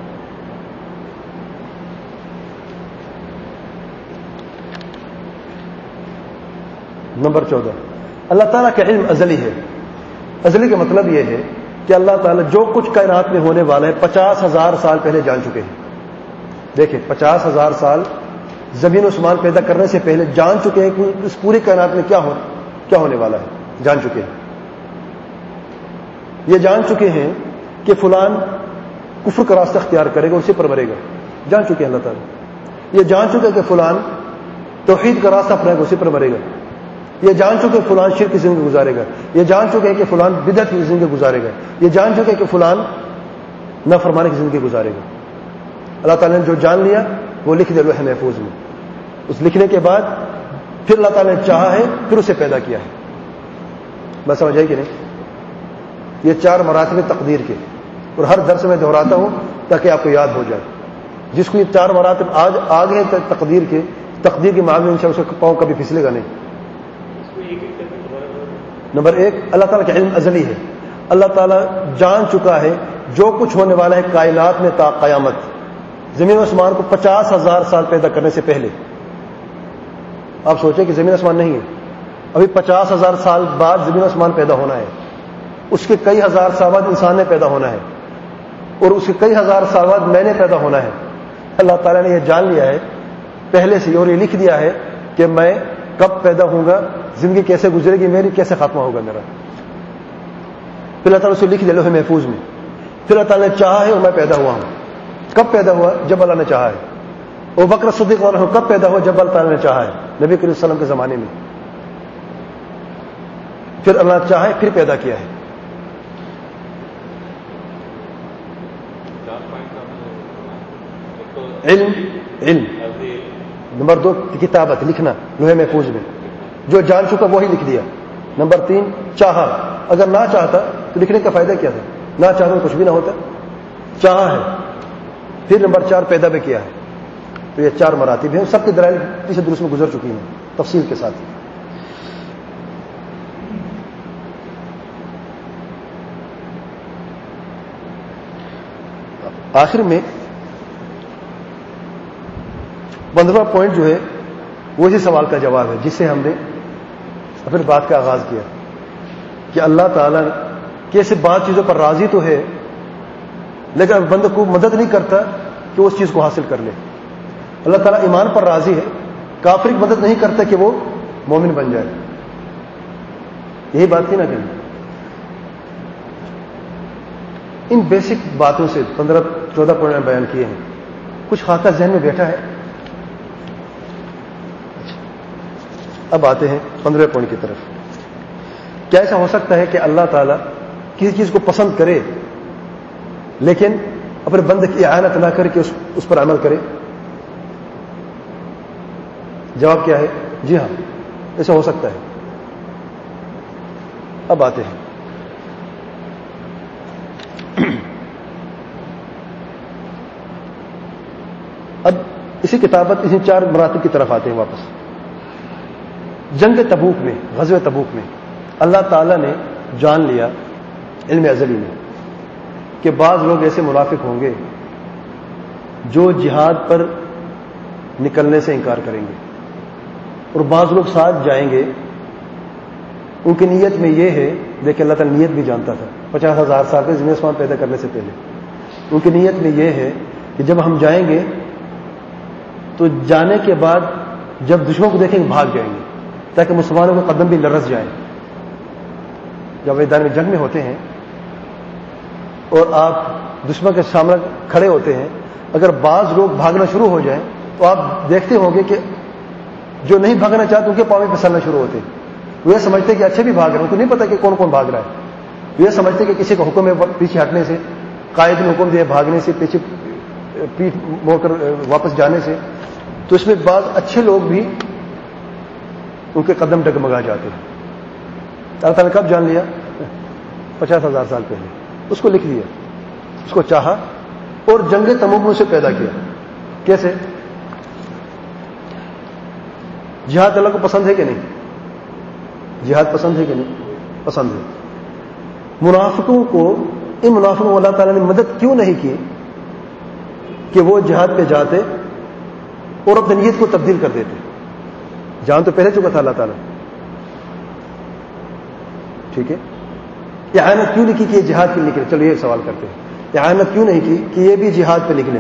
نمبر چودہ، اللہ تعالیٰ کا علم ازلی ہے. ازلی کا مطلب یہ ہے کہ اللہ تعالیٰ جو کچھ کائنات میں ہونے والا ہے پچاس ہزار سال پہلے جان چکے ہیں. دیکھیں، پچاس ہزار سال زمین و آسمان پیدا کرنے سے پہلے جان چکے ہیں کہ اس پوری کائنات میں کیا ہو کیا ہونے والا ہے. جان چکے ہیں. یہ جان چکے ہیں کہ فلان کفر کا راستہ اختیار کرے گا، اسی پر مرے گا. جان چکے ہیں اللہ تعالیٰ. یہ جان چکے کہ فلان توحید کا راستہ اپنائے گا، اسی پر مرے گا. یہ جان چکے کہ فلان شرک کی زندگی گزارے گا. یہ جان چکے ہیں کہ فلان بدعت کی زندگی گزارے گا. یہ جان چکے کہ فلان نافرمانی کی زندگی گزارے گا. اللہ تعالیٰ نے جو جان لیا وہ لکھ دیا لوح محفوظ میں. اس لکھنے کے بعد پھر اللہ تعالیٰ نے چاہا ہے، پھر اسے پیدا کیا ہے. بس سمجھ آئی کہ نہیں؟ یہ چار مراتب تقدیر کے، اور ہر درس میں دہراتا ہوں تاکہ آپ کو یاد ہو جائے. جس کو یہ چار مراتب آج آ گئے تقدیر کے، تقدیر کے معاملے میں اس کا پاؤں کبھی پھسلے گا نہیں. نمبر ایک، اللہ تعالیٰ کا علم ازلی ہے. اللہ تعالیٰ جان چکا ہے جو کچھ ہونے والا ہے کائنات میں تا قیامت. زمین و آسمان کو پچاس ہزار سال پیدا کرنے سے پہلے. آپ سوچیں کہ زمین آسمان نہیں ہے، ابھی پچاس ہزار سال بعد زمین و آسمان پیدا ہونا ہے. اس کے کئی ہزار سال بعد انسان نے پیدا ہونا ہے، اور اس کے کئی ہزار سال بعد میں نے پیدا ہونا ہے. اللہ تعالیٰ نے یہ جان لیا ہے پہلے سے، اور یہ لکھ دیا ہے کہ میں کب پیدا ہوں گا، زندگی کیسے گزرے گی میری، کیسے خاتمہ ہوگا میرا. پھر اللہ تعالیٰ اسے لکھ دیا لوح محفوظ میں. پھر اللہ تعالیٰ نے چاہا ہے اور میں پیدا ہوا ہوں. کب پیدا ہوا؟ جب اللہ نے چاہا ہے. ابو بکر صدیق رضی اللہ عنہ کب پیدا ہوا؟ جب اللہ تعالیٰ نے چاہا ہے، نبی کریم صلی اللہ علیہ وسلم کے زمانے میں. پھر اللہ چاہے پھر پیدا کیا ہے. علم علم نمبر دو کتابت لکھنا لوہے محفوظ میں، جو جان چکا وہی لکھ دیا. نمبر تین چاہا، اگر نہ چاہتا تو لکھنے کا فائدہ کیا تھا؟ نہ چاہتا تو کچھ بھی نہ ہوتا. چاہا ہے. پھر نمبر چار پیدا بھی کیا ہے. تو یہ چار مراتب ہیں، سب کے دلائل پیچھے درست میں گزر چکی ہیں تفصیل کے ساتھ. آخر میں پندرہواں پوائنٹ جو ہے وہ اسی سوال کا جواب ہے جس سے ہم نے اپنی بات کا آغاز کیا کہ اللہ تعالیٰ کیسے بعض چیزوں پر راضی تو ہے لیکن بندے کو مدد نہیں کرتا کہ وہ اس چیز کو حاصل کر لے. اللہ تعالیٰ ایمان پر راضی ہے، کافر کی مدد نہیں کرتا کہ وہ مومن بن جائے. یہی بات تھی نا کہ ان بیسک باتوں سے پندرہ چودہ پوائنٹ بیان کیے ہیں. کچھ خاکہ ذہن میں بیٹھا ہے؟ اب آتے ہیں پندرہ پوائنٹ کی طرف. کیا ایسا ہو سکتا ہے کہ اللہ تعالیٰ کسی چیز کو پسند کرے لیکن اپنے بندے کی اعانت نہ کر کے اس, اس پر عمل کرے؟ جواب کیا ہے؟ جی ہاں، ایسا ہو سکتا ہے. اب آتے ہیں اب اسی کتابت اسی چار مراتب کی طرف آتے ہیں واپس. جنگ تبوک میں، غزوہ تبوک میں اللہ تعالیٰ نے جان لیا علم ازلی میں کہ بعض لوگ ایسے منافق ہوں گے جو جہاد پر نکلنے سے انکار کریں گے، اور بعض لوگ ساتھ جائیں گے. ان کی نیت میں یہ ہے، دیکھیں اللہ تعالیٰ نیت بھی جانتا تھا پچاس ہزار سال کے زمین آسمان پیدا کرنے سے پہلے. ان کی نیت میں یہ ہے کہ جب ہم جائیں گے تو جانے کے بعد جب دشمن کو دیکھیں گے بھاگ جائیں گے تاکہ مسلمانوں کے قدم بھی لرز جائیں. جب میدان میں جنگ میں ہوتے ہیں اور آپ دشمن کے سامنے کھڑے ہوتے ہیں، اگر بعض لوگ بھاگنا شروع ہو جائیں تو آپ دیکھتے ہوں گے کہ جو نہیں بھاگنا چاہتے ان کے پاؤں میں پھسلنا شروع ہوتے ہیں. وہ یہ سمجھتے ہیں کہ اچھے بھی بھاگ رہے ہیں، ان کو نہیں پتا کہ کون کون بھاگ رہا ہے. وہ یہ سمجھتے کہ کسی کا حکم ہے پیچھے ہٹنے سے، قائد نے حکم دیا بھاگنے سے، پیچھے پیٹھ موڑ کر واپس جانے سے. تو اس میں بعض اچھے لوگ بھی ان کے قدم ڈگمگا جاتے ہیں. اللہ تعالیٰ نے کب جان لیا؟ پچاس ہزار سال پہلے. اس کو لکھ دیا، اس کو چاہا اور جنگ تبوک میں اسے پیدا کیا. کیسے؟ جہاد اللہ کو پسند ہے کہ نہیں؟ جہاد پسند ہے کہ نہیں؟ پسند ہے. منافقوں کو، ان منافقوں کو اللہ تعالیٰ نے مدد کیوں نہیں کی کہ وہ جہاد پہ جاتے اور اپنی نیت کو تبدیل کر دیتے؟ جان تو پہلے چکا تھا اللہ تعالیٰ. ٹھیک ہے، اعانت کیوں نہیں کی کہ یہ جہاد کے لیے نکلے؟ چلو یہ سوال کرتے ہیں، اعانت کیوں نہیں کی کہ یہ بھی جہاد پہ نکلے؟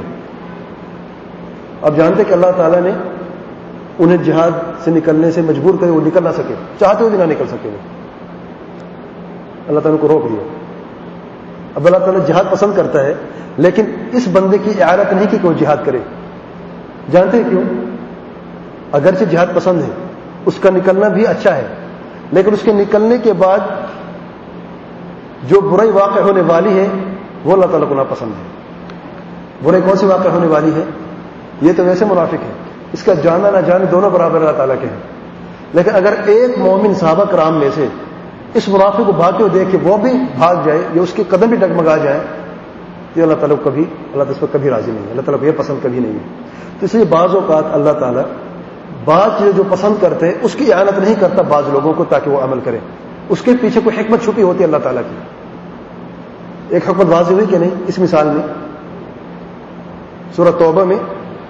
اب جانتے کہ اللہ تعالیٰ نے انہیں جہاد سے نکلنے سے مجبور کرے، وہ نکل نہ سکے، چاہتے ہوئے بھی نہ نکل سکے. وہ اللہ تعالیٰ کو روک دیا. اب اللہ تعالیٰ جہاد پسند کرتا ہے لیکن اس بندے کی اعانت نہیں کی کہ وہ جہاد کرے. جانتے ہیں کیوں؟ اگرچہ جہاد پسند ہے، اس کا نکلنا بھی اچھا ہے، لیکن اس کے نکلنے کے بعد جو برائی واقع ہونے والی ہے وہ اللہ تعالیٰ کو ناپسند ہے. برائی کون سی واقع ہونے والی ہے؟ یہ تو ویسے منافق ہے، اس کا جانا نہ جانا دونوں برابر اللہ تعالیٰ کے ہیں. لیکن اگر ایک مومن صحابہ کرام میں سے اس منافق کو بھاگتے ہوئے دیکھ کے وہ بھی بھاگ جائے یا اس کے قدم بھی ڈگمگا جائے، یہ اللہ تعالیٰ کو کبھی، اللہ تعالیٰ اس پر کبھی راضی نہیں ہے، اللہ تعالیٰ کو یہ پسند کبھی نہیں ہے. تو اس لیے بعض اوقات اللہ تعالیٰ بعض چیزیں جو پسند کرتے ہیں اس کی اعانت نہیں کرتا بعض لوگوں کو تاکہ وہ عمل کرے. اس کے پیچھے کوئی حکمت چھپی ہوتی ہے اللہ تعالیٰ کی. ایک حکمت واضح ہوئی کہ نہیں اس مثال میں؟ سورہ توبہ میں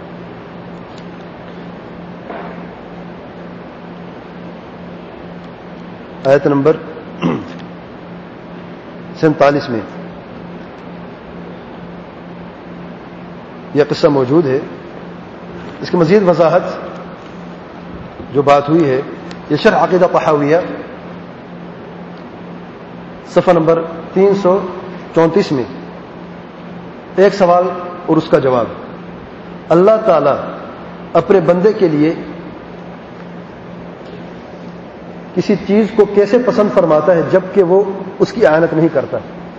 آیت نمبر سینتالیس میں یہ قصہ موجود ہے. اس کی مزید وضاحت جو بات ہوئی ہے یہ شرح عقیدہ طحاویہ صفحہ نمبر تین سو چونتیس میں. ایک سوال اور اس کا جواب. اللہ تعالی اپنے بندے کے لیے کسی چیز کو کیسے پسند فرماتا ہے جبکہ وہ اس کی اعانت نہیں کرتا.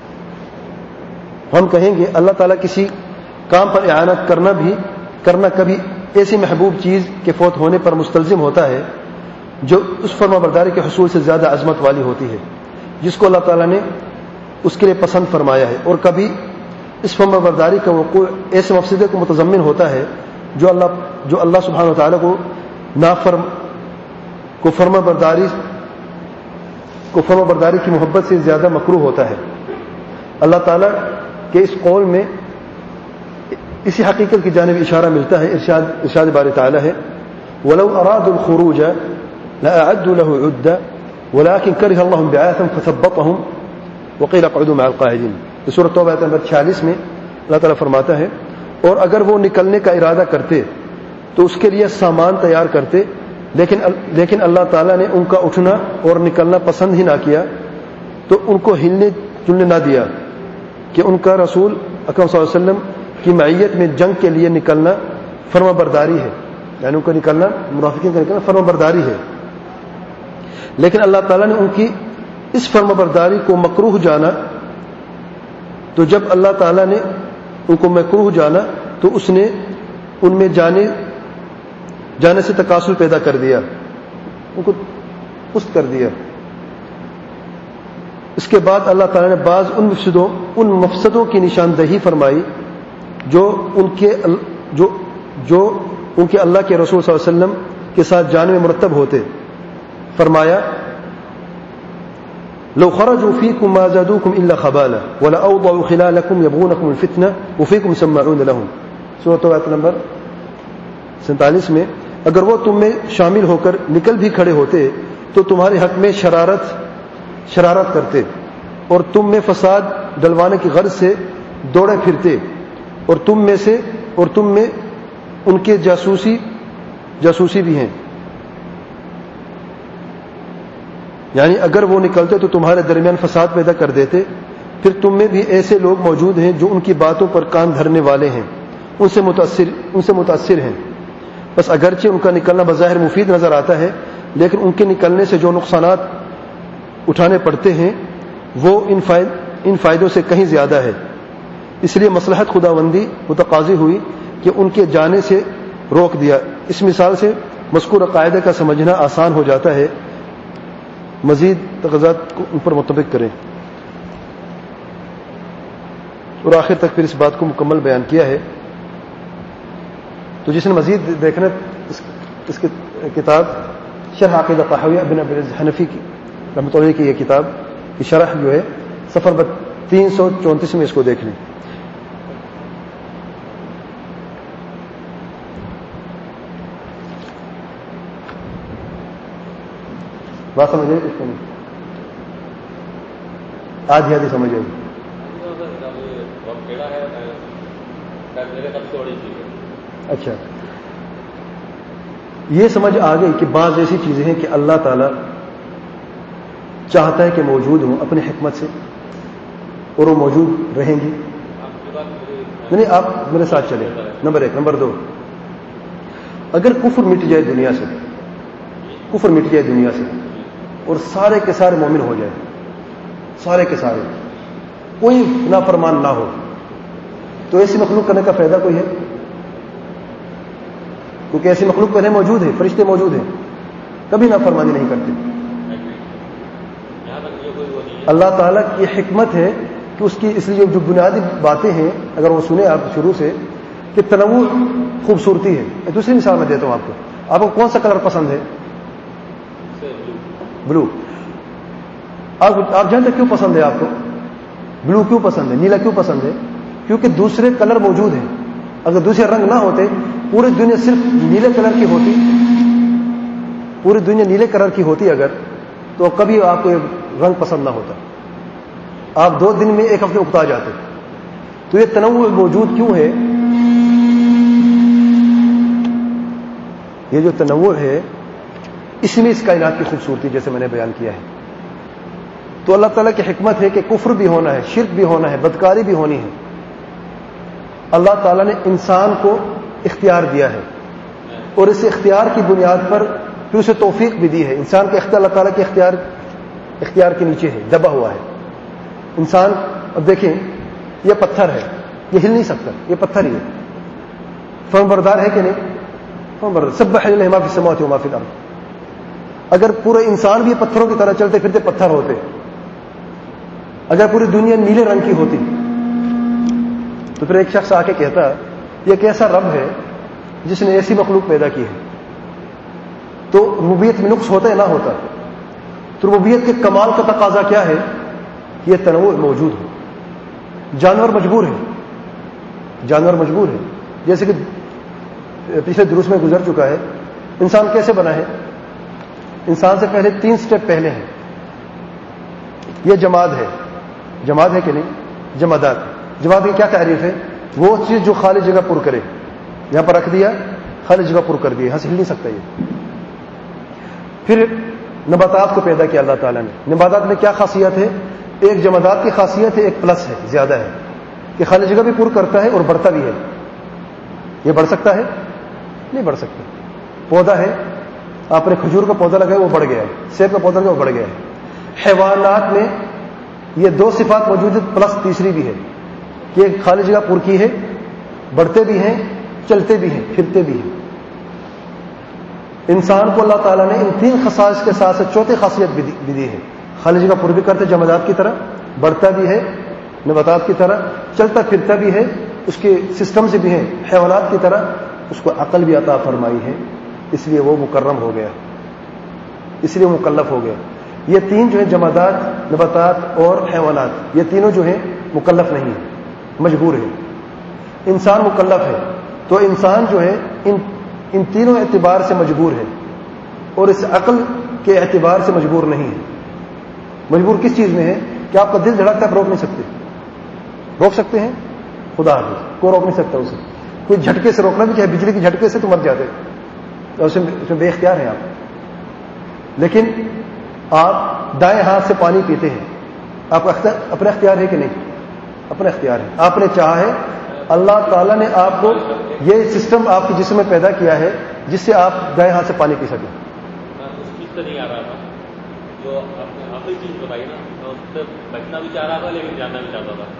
ہم کہیں گے اللہ تعالیٰ کسی کام پر اعانت کرنا بھی کرنا کبھی ایسی محبوب چیز کے فوت ہونے پر مستلزم ہوتا ہے جو اس فرما برداری کے حصول سے زیادہ عظمت والی ہوتی ہے جس کو اللہ تعالیٰ نے اس کے لیے پسند فرمایا ہے، اور کبھی اس فرما برداری کا وقوع ایسے مفسدے کو متضمن ہوتا ہے جو اللہ جو اللہ سبحانہ و تعالیٰ کو نافرم کو فرما برداری کو فرما برداری کی محبت سے زیادہ مکروہ ہوتا ہے. اللہ تعالیٰ کے اس قول میں اسی حقیقت کی جانب اشارہ ملتا ہے. ارشاد ارشاد باری تعالیٰ ہے وَلَوْ أَرَادُوا الْخُرُوجَ لَأَعَدُّوا لَهُ عُدَّةً وَلَكِنْ كَرِهَ اللَّهُ بِعَاثَهُمْ فَثَبَّطَهُمْ وَقِيلَ اقْعُدُوا مَعَ الْقَاعِدِينَ. یہ سورۃ توبہ آیت نمبر چھیالیس میں اللہ تعالیٰ فرماتا ہے اور اگر وہ نکلنے کا ارادہ کرتے تو اس کے لیے سامان تیار کرتے، لیکن لیکن اللہ تعالیٰ نے ان کا اٹھنا اور نکلنا پسند ہی نہ کیا تو ان کو ہلنے جلنے نہ دیا کہ ان کا رسول اکرم صلی اللہ علیہ وسلم کی معیت میں جنگ کے لیے نکلنا فرما برداری ہے، یعنی ان کا نکلنا منافقین کا نکلنا فرما برداری ہے. لیکن اللہ تعالیٰ نے ان کی اس فرما برداری کو مکروہ جانا، تو جب اللہ تعالیٰ نے ان کو مکروہ جانا تو اس نے ان میں جانے جانے سے تکاسل پیدا کر دیا، ان کو پست کر دیا. اس کے بعد اللہ تعالیٰ نے بعض ان مفسدوں ان مفسدوں کی نشاندہی فرمائی جو ان کے جو جو ان کے اللہ کے رسول صلی اللہ علیہ وسلم کے ساتھ جانے میں مرتب ہوتے. فرمایا لو خرجوا فيكم ما زادوكم الا خبالا ولاوضعوا خلالكم يبغونكم الفتنه وفيكم سماعون لهم. سورۃ آیت نمبر سینتالیس میں اگر وہ تم میں شامل ہو کر نکل بھی کھڑے ہوتے تو تمہارے حق میں شرارت شرارت کرتے اور تم میں فساد ڈلوانے کی غرض سے دوڑے پھرتے اور تم میں سے اور تم میں ان کے جاسوسی جاسوسی بھی ہیں. یعنی اگر وہ نکلتے تو تمہارے درمیان فساد پیدا کر دیتے. پھر تم میں بھی ایسے لوگ موجود ہیں جو ان کی باتوں پر کان دھرنے والے ہیں، ان سے متاثر ان سے متاثر ہیں. بس اگرچہ ان کا نکلنا بظاہر مفید نظر آتا ہے لیکن ان کے نکلنے سے جو نقصانات اٹھانے پڑتے ہیں وہ ان فائد ان فائدوں سے کہیں زیادہ ہے. اس لیے مصلحت خداوندی متقاضی ہوئی کہ ان کے جانے سے روک دیا. اس مثال سے مذکورہ قاعدہ کا سمجھنا آسان ہو جاتا ہے. مزید تقاضات کو ان پر مطابق کریں. اور آخر تک پھر اس بات کو مکمل بیان کیا ہے. تو جس نے مزید دیکھنا اس, اس کی کتاب شرح عقیدہ طحاویہ ابن ابی العز حنفی کی رحمۃ اللہ کی یہ کتاب کی شرح جو ہے صفحہ نمبر تین سو چونتیس میں اس کو دیکھ لیں. بات سمجھے اس کو نہیں آدھی آدھی سمجھے. اچھا یہ سمجھ آ گئی کہ بعض ایسی چیزیں ہیں کہ اللہ تعالی چاہتا ہے کہ موجود ہوں اپنی حکمت سے اور وہ موجود رہیں گی. نہیں آپ میرے ساتھ چلیں. نمبر ایک. نمبر دو، اگر کفر مٹ جائے دنیا سے کفر مٹ جائے دنیا سے اور سارے کے سارے مومن ہو جائے، سارے کے سارے کوئی نافرمان نہ ہو، تو ایسی مخلوق کرنے کا فائدہ کوئی ہے؟ کیونکہ ایسی مخلوق پہلے موجود ہے، فرشتے موجود ہیں، کبھی نافرمانی نہیں کرتے. اللہ تعالیٰ کی حکمت ہے کہ اس کی اس لیے جو بنیادی باتیں ہیں اگر وہ سنیں آپ شروع سے کہ تنوع خوبصورتی ہے. دوسری مثال میں دیتا ہوں آپ کو. آپ کو کون سا کلر پسند ہے؟ بلو. آپ آپ جانتے کیوں پسند ہے؟ آپ کو بلو کیوں پسند ہے؟ نیلا کیوں پسند ہے؟ کیونکہ دوسرے کلر موجود ہیں. اگر دوسرے رنگ نہ ہوتے، پوری دنیا صرف نیلے کلر کی ہوتی پوری دنیا نیلے کلر کی ہوتی اگر تو کبھی آپ کو یہ رنگ پسند نہ ہوتا. آپ دو دن میں ایک ہفتے اکتا جاتے. تو یہ تنوع موجود کیوں ہے؟ یہ جو تنوع ہے اس میں اس کائنات کی خوبصورتی جیسے میں نے بیان کیا ہے. تو اللہ تعالیٰ کی حکمت ہے کہ کفر بھی ہونا ہے، شرک بھی ہونا ہے، بدکاری بھی ہونی ہے. اللہ تعالیٰ نے انسان کو اختیار دیا ہے اور اس اختیار کی بنیاد پر پھر اسے توفیق بھی دی ہے. انسان کا اختیار اللہ تعالیٰ کے اختیار اختیار کے نیچے ہے, دبا ہوا ہے انسان. اب دیکھیں یہ پتھر ہے, یہ ہل نہیں سکتا, یہ پتھر ہی ہے. فرمان بردار ہے کہ نہیں؟ فرمان بردار. سبح للہ ما فی السماوات و ما فی الارض. اگر پورے انسان بھی پتھروں کی طرح چلتے پھرتے پتھر ہوتے, اگر پوری دنیا نیلے رنگ کی ہوتی, تو پھر ایک شخص آ کے کہتا یہ کیسا رب ہے جس نے ایسی مخلوق پیدا کی ہے. تو ربوبیت میں نقص ہوتا ہے نہ ہوتا؟ تو ربوبیت کے کمال کا تقاضا کیا ہے؟ یہ تنوع موجود ہو. جانور مجبور ہے, جانور مجبور ہے. جیسے کہ پچھلے دروس میں گزر چکا ہے, انسان کیسے بنا ہے؟ انسان سے پہلے تین سٹیپ پہلے ہیں. یہ جماد ہے, جماد ہے کہ نہیں؟ جمادات. جماد کی کیا تعریف ہے؟ وہ چیز جو خالی جگہ پر کرے. یہاں پر رکھ دیا, خالی جگہ پر کر دیا, یہاں سے ہل نہیں سکتا یہ. پھر نباتات کو پیدا کیا اللہ تعالیٰ نے. نباتات میں کیا خاصیت ہے؟ ایک جمادات کی خاصیت ہے, ایک پلس ہے, زیادہ ہے, کہ خالی جگہ بھی پر کرتا ہے اور بڑھتا بھی ہے. یہ بڑھ سکتا ہے؟ نہیں بڑھ سکتا. پودا ہے, آپ نے کھجور کا پودا لگایا وہ بڑھ گیا ہے, سیب کا پودا لگایا وہ بڑھ گیا ہے. حیوانات میں یہ دو صفات موجود ہے, پلس تیسری بھی ہے کہ ایک خالی جگہ پر کی ہے, بڑھتے بھی ہیں, چلتے بھی ہیں, پھرتے بھی ہیں. انسان کو اللہ تعالیٰ نے ان تین خصائص کے ساتھ چوتھی خاصیت بھی دی ہے. خالی جگہ پر بھی کرتے جمادات کی طرح, بڑھتا بھی ہے نباتات کی طرح, چلتا پھرتا بھی ہے, اس کے سسٹم سے بھی ہے حیوانات کی طرح. اس کو عقل بھی عطا فرمائی ہے, اس لیے وہ مکرم ہو گیا, اس لیے وہ مکلف ہو گیا. یہ تین جو ہے جمادات, نباتات اور حیوانات, یہ تینوں جو ہیں مکلف نہیں ہیں, مجبور ہیں. انسان مکلف ہے. تو انسان جو ہے ان ان تینوں اعتبار سے مجبور ہے, اور اس عقل کے اعتبار سے مجبور نہیں ہے. مجبور کس چیز میں ہے؟ کہ آپ کا دل دھڑکتا ہے, روک نہیں سکتے. روک سکتے ہیں؟ خدا حافظ, کوئی روک نہیں سکتا اسے. کوئی جھٹکے سے روکنا بھی چاہے بجلی کے جھٹکے سے تو مر جاتے, اس میں بے اختیار ہیں آپ. لیکن آپ دائیں ہاتھ سے پانی پیتے ہیں, آپ اپنا اختیار ہے کہ نہیں؟ اپنا اختیار ہے. آپ نے چاہا ہے, اللہ تعالیٰ نے آپ کو یہ سسٹم آپ کے جسم میں پیدا کیا ہے جس سے آپ دائیں ہاتھ سے پانی پی سکیں. اس چیز سے نہیں آ رہا تھا جو آپ نے آخری چیز بتائی نا, میں اس سے بچنا بھی چاہ رہا تھا لیکن جاننا بھی چاہتا تھا.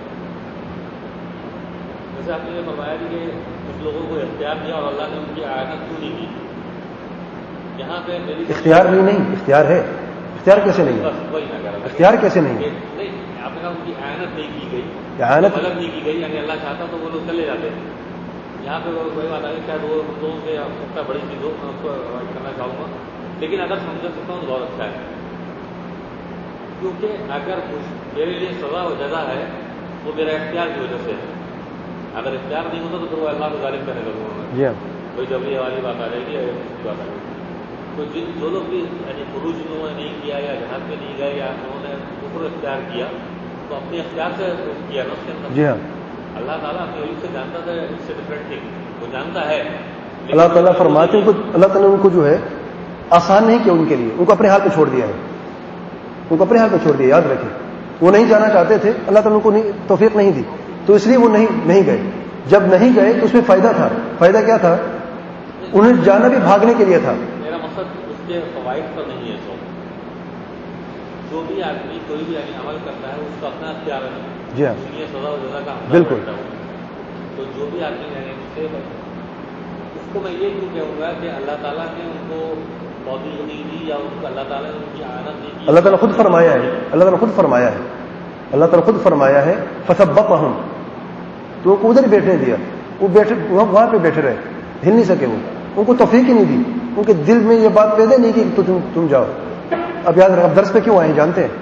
جیسے آپ نے یہ فرمایا کہ کچھ لوگوں کو اختیار دیا اور اللہ نے ان کی آیات کیوں نہیں کی. یہاں پہ میری اختیار بھی نہیں, اختیار ہے. اختیار کیسے نہیں ہے؟ اختیار کیسے نہیں ہے؟ نہیں, آپ نے کہا ان کی اعانت نہیں کی گئی, اعانت غلط نہیں کی گئی, یعنی اللہ چاہتا تو وہ لوگ چلے جاتے. یہاں پہ کوئی بات آئی, شاید وہ لوگوں سے سب بڑی چیز ہو, میں اس کو اوائڈ کرنا چاہوں گا, لیکن اگر سمجھ سکتا ہوں تو بہت اچھا ہے. کیونکہ اگر میرے لیے سزا و جزا ہے وہ میرا اختیار کی وجہ سے ہے. اگر اختیار نہیں ہوتا تو پھر وہ اللہ کو ظالم کرنے لگوں گا. جی ہاں, کوئی جبری والی بات آ جائے گی یا بات آ جائے گی. تو جن جو لوگ بھی یعنی خروج انہوں نے نہیں کیا یا جہاد پہ نہیں گئے یا انہوں نے کفر اختیار کیا تو اپنے اختیار سے کیا نا اس کے اندر. جی ہاں, اللہ تعالیٰ اپنے علم سے جانتا تھا, اس سے ڈفرینٹ تھنگ وہ جانتا ہے. اللہ تعالیٰ فرماتے ہیں, اللہ تعالیٰ نے ان کو جو ہے آسان نہیں کیا, ان کے لیے ان کو اپنے حال پہ چھوڑ دیا ہے. ان کو اپنے حال پہ چھوڑ دیا, یاد رکھیں. وہ نہیں جانا چاہتے تھے, اللہ تعالیٰ نے ان کو توفیق نہیں دی, تو اس لیے وہ نہیں نہیں گئے. جب نہیں گئے تو اس میں فائدہ تھا. فائدہ کیا تھا؟ انہیں جانا بھی بھاگنے کے لیے تھا. میرا مقصد اس کے فوائد پر نہیں ہے. سو جو بھی آدمی کوئی بھی عمل کرتا ہے اس کا اپنا اختیار ہے. جی ہاں, سزا و جزا کا بالکل. تو جو بھی آدمی ہے اس سے اس کو میں یہ کیوں کہوں گا کہ اللہ تعالیٰ نے ان کو توفیق نہیں دی یا ان کو اللہ تعالیٰ نے ان کی اعانت نہیں کی. اللہ تعالیٰ خود فرمایا ہے, اللہ تعالیٰ خود فرمایا ہے, اللہ تعالیٰ خود فرمایا ہے فثبطہم, تو ان کو ادھر بیٹھنے دیا. وہ بیٹھے وہاں پہ بیٹھے رہے, ہل نہیں سکے. وہ ان کو توفیق ہی نہیں دی, ان کے دل میں یہ بات پیدا نہیں کی کہ تم تم جاؤ. اب یاد رکھ, درس پہ کیوں آئے ہیں جانتے ہیں؟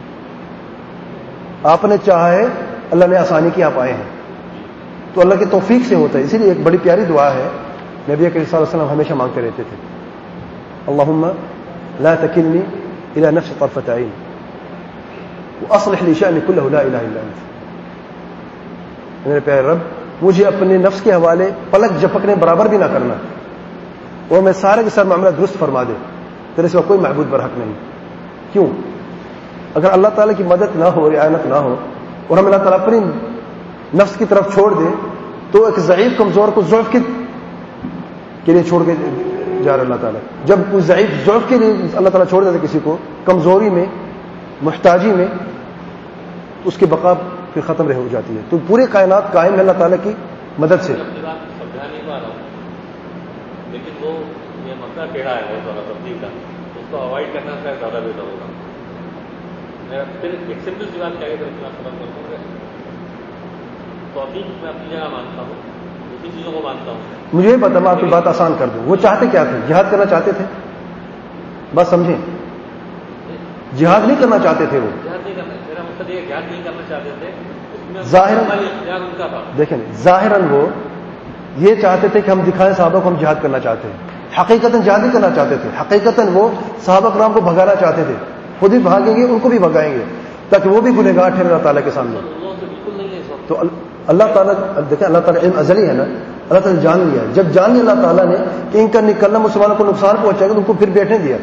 آپ نے چاہا ہے, اللہ نے آسانی کی, آپ آئے ہیں, تو اللہ کی توفیق سے ہوتا ہے. اسی لیے ایک بڑی پیاری دعا ہے, نبی کریم صلی اللہ علیہ وسلم ہمیشہ مانگتے رہتے تھے, اللہم لا تکلنی الی نفس طرفۃ عین واصلح لی شأنی کلہ لا الہ الا انت. میرے پیارے رب, مجھے اپنے نفس کے حوالے پلک جھپکنے برابر بھی نہ کرنا, اور میں سارے کے سارے معاملہ درست فرما دے, تیرے سوا کوئی معبود برحق نہیں. کیوں؟ اگر اللہ تعالیٰ کی مدد نہ ہو, اعانت نہ ہو, اور ہم اللہ تعالیٰ اپنی نفس کی طرف چھوڑ دیں, تو ایک ضعیف کمزور کو ضعف کے لیے چھوڑ کے جا رہا اللہ تعالیٰ. جب کوئی ضعیف ضعف کے لیے اللہ تعالیٰ چھوڑ دیتا کسی کو کمزوری میں محتاجی میں اس کی بقا پھر ختم رہ ہو جاتی ہے. تو پوری کائنات قائم ہے اللہ تعالیٰ کی مدد سے. سمجھا نہیں پا رہا ہوں لیکن وہ یہ مسئلہ ٹیڑھا ہے بہت زیادہ تبدیل کا, اس کو اوائڈ کرنا شاید زیادہ بہتر ہوگا. میرا پھر ایک سمپل سی بات کیا ہے کہ میں سمجھ کرتا ہوں توفیق میں اپنی جگہ مانتا ہوں, دوسری چیزوں کو مانتا ہوں. مجھے پتا میں آپ کی بات آسان کر دوں. وہ چاہتے کیا تھے؟ جہاد کرنا چاہتے تھے. بس سمجھیں, جہاد نہیں کرنا چاہتے تھے. وہ جہاد نہیں کرنا, میرا مقصد یہ جہاد نہیں کرنا چاہتے تھے. ظاہراً ان کا تھا. دیکھیں ظاہراً وہ یہ چاہتے تھے کہ ہم دکھائیں صحابہ کو ہم جہاد کرنا چاہتے ہیں. حقیقتاً جہاد نہیں کرنا چاہتے تھے. حقیقتاً وہ صحابہ کرام کو بھگانا چاہتے تھے. خود ہی بھاگیں گے, ان کو بھی بھگائیں گے تاکہ وہ بھی گنہگار ٹھہرے اللہ تعالیٰ کے سامنے. تو اللہ تعالیٰ دیکھیں اللہ تعالیٰ علم ازلی ہے نا, اللہ تعالیٰ جان لیا. جب جان لیا اللہ تعالیٰ نے کہ ان کا نکلنا مسلمانوں کو نقصان پہنچائے گا تو ان کو پھر بیٹھنے دیا.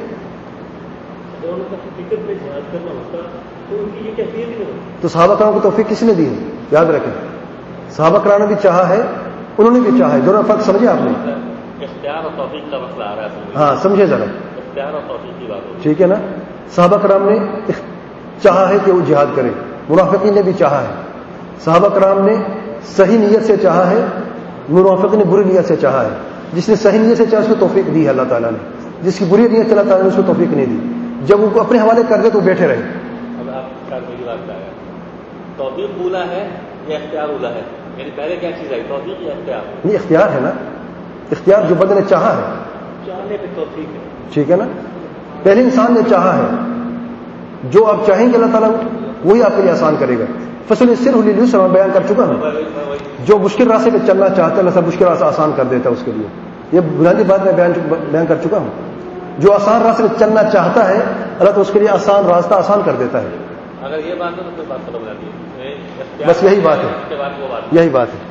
تو صحابہ کرام کو توفیق کس نے دی ہے؟ یاد رکھیں صحابہ کرام نے بھی چاہا ہے, انہوں نے بھی چاہا ہے. دونوں فرق سمجھے آپ نے؟ اختیار اور توفیق کا مسئلہ آ رہا ہے. ہاں سمجھے ذرا, اختیار اور توفیق کی بات. ٹھیک ہے نا. صحابہ کرام نے چاہا ہے کہ وہ جہاد کرے, منافقین نے بھی چاہا ہے. صحابہ کرام نے صحیح نیت سے چاہا ہے, منافقین نے بری نیت سے چاہا ہے. جس نے صحیح نیت سے چاہا اس کو توفیق دی ہے اللہ تعالیٰ نے, جس کی بری نیت سے اللہ تعالیٰ نے اس کو توفیق نہیں دی. جب ان کو اپنے حوالے کر دے تو بیٹھے رہے. اب آپ میری بات کیا ہے, توفیق بولا ہے یا اختیار بولا ہے؟ یعنی پہلے کیا چیز ہے, توفیق یا اختیار؟ نہیں, اختیار ہے نا. اختیار جو بندے نے چاہا ہے, چاہنے پہ توفیق ہے. ٹھیک ہے نا. پہلے انسان نے چاہا ہے, جو آپ چاہیں گے اللہ تعالیٰ وہی آپ کے لیے آسان کرے گا. فصل صرف اليسر میں بیان کر چکا ہوں. جو مشکل راستے پہ چلنا چاہتا ہے اللہ تعالیٰ مشکل راستہ آسان کر دیتا ہے اس کے لیے. یہ بنیادی بات میں بیان بیان کر چکا ہوں. جو آسان راستے پہ چلنا چاہتا ہے اللہ تو اس کے لیے آسان راستہ آسان کر دیتا ہے. اگر یہ بات ہے تو کوئی بات ختم جاتی ہے. بس یہی بات ہے, یہی بات ہے.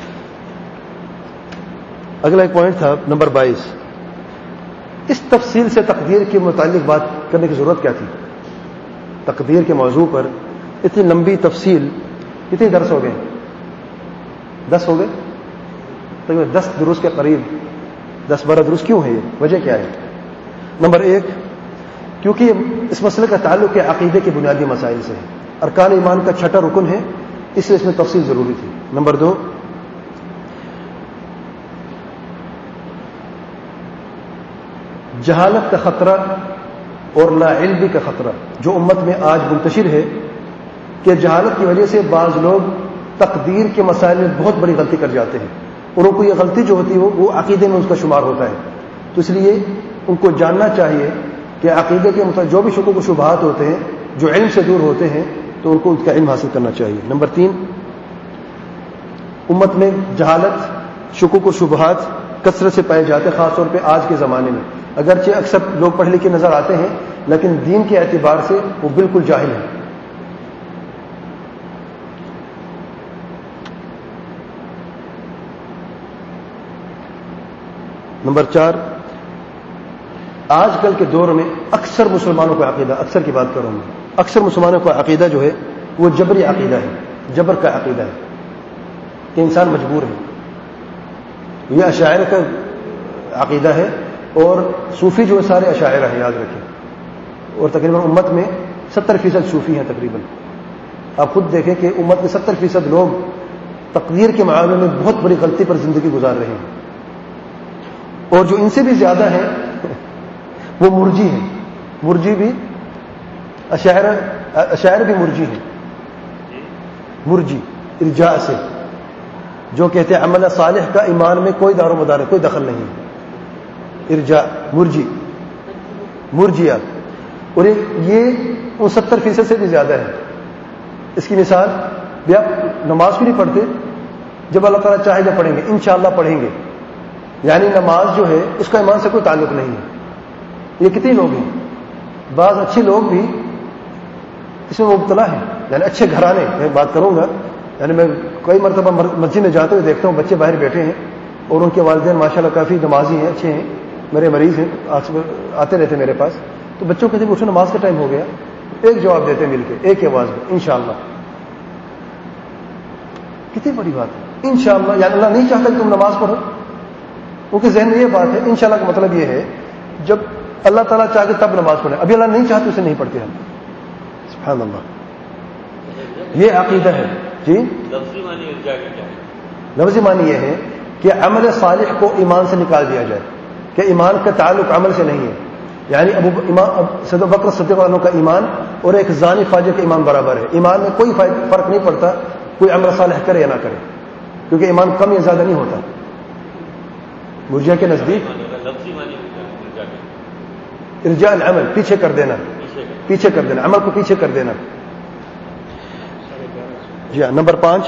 اگلا ایک پوائنٹ تھا نمبر بائیس. اس تفصیل سے تقدیر کے متعلق بات کرنے کی ضرورت کیا تھی؟ تقدیر کے موضوع پر اتنی لمبی تفصیل, کتنے درس ہو گئے؟ دس ہو گئے. تو دس دروس کے قریب, دس بارہ دروس کیوں ہے؟ یہ وجہ کیا ہے؟ نمبر ایک, کیونکہ اس مسئلے کا تعلق ہے عقیدے کے بنیادی مسائل سے, ارکان ایمان کا چھٹا رکن ہے, اس لیے اس میں تفصیل ضروری تھی. نمبر دو, جہالت کا خطرہ اور لا علمی کا خطرہ جو امت میں آج منتشر ہے کہ جہالت کی وجہ سے بعض لوگ تقدیر کے مسائل میں بہت بڑی غلطی کر جاتے ہیں, اور ان کو یہ غلطی جو ہوتی ہے وہ عقیدے میں اس کا شمار ہوتا ہے. تو اس لیے ان کو جاننا چاہیے کہ عقیدے کے مطابق جو بھی شکوک و شبہات ہوتے ہیں جو علم سے دور ہوتے ہیں تو ان کو اس کا علم حاصل کرنا چاہیے. نمبر تین, امت میں جہالت, شکوک و شبہات کثرت سے پائے جاتے ہیں, خاص طور پہ آج کے زمانے میں. اگرچہ اکثر لوگ پڑھے لکھے نظر آتے ہیں لیکن دین کے اعتبار سے وہ بالکل جاہل ہیں. نمبر چار, آج کل کے دور میں اکثر مسلمانوں کا عقیدہ, اکثر کی بات کروں میں, اکثر مسلمانوں کا عقیدہ جو ہے وہ جبری عقیدہ ہے, جبر کا عقیدہ ہے کہ انسان مجبور ہے. یہ اشاعرہ کا عقیدہ ہے, اور صوفی جو ہے سارے اشاعرہ ہیں, یاد رکھیں. اور تقریباً امت میں ستر فیصد صوفی ہیں تقریباً. آپ خود دیکھیں کہ امت میں ستر فیصد لوگ تقدیر کے معاملے میں بہت بڑی غلطی پر زندگی گزار رہے ہیں, اور جو ان سے بھی زیادہ ہیں وہ مرجی ہیں. مرجی بھی اشاعرہ, اشاعرہ بھی مرجی ہیں. مرجی ارجاء سے, جو کہتے ہیں عمل صالح کا ایمان میں کوئی دار و مدار, کوئی دخل نہیں ہے. ارجاء مرجی, مرجیہ. اور یہ ان ستر فیصد سے بھی زیادہ ہے. اس کی مثال بھی, آپ نماز بھی نہیں پڑھتے, جب اللہ تعالیٰ چاہے جب پڑھیں گے, انشاءاللہ پڑھیں گے. یعنی نماز جو ہے اس کا ایمان سے کوئی تعلق نہیں ہے. یہ کتنے لوگ ہیں؟ بعض اچھے لوگ بھی اس میں مبتلا ہیں, یعنی اچھے گھرانے, میں بات کروں گا, یعنی میں کئی مرتبہ مسجد میں جاتے ہوئے دیکھتا ہوں بچے باہر بیٹھے ہیں اور ان کے والدین ماشاءاللہ کافی نمازی ہیں, اچھے ہیں, میرے مریض ہیں, آتے رہتے میرے پاس. تو بچوں کہتے ہیں اٹھو نماز کا ٹائم ہو گیا, ایک جواب دیتے مل کے, ایک ہی آواز میں, انشاءاللہ. کتنی بڑی بات ہے انشاءاللہ, یعنی اللہ نہیں چاہتا کہ تم نماز پڑھو, ان کے ذہن میں یہ بات ہے انشاءاللہ کا مطلب یہ ہے جب اللہ تعالیٰ چاہے تب نماز پڑھیں، ابھی اللہ نہیں چاہتے اسے نہیں پڑھتے ہم. سبحان اللہ، یہ عقیدہ ہے. جی لفظی معنی ارجاء کا کیا ہے؟ لفظی معنی یہ ہے کہ عمل صالح کو ایمان سے نکال دیا جائے، کہ ایمان کا تعلق عمل سے نہیں ہے. یعنی ابو امام صدیق بکر صدیق عنہ کا ایمان اور ایک زانی فاجر کا ایمان برابر ہے. ایمان میں کوئی فرق نہیں پڑتا کوئی عمل صالح کرے یا نہ کرے، کیونکہ ایمان کم یا زیادہ نہیں ہوتا. مرجئہ کے نزدیک لفظی معنی ارجاء کا ارجاء العمل پیچھے کر دینا، پیچھے کر دینا، عمل کو پیچھے کر دینا. جی ہاں. نمبر پانچ،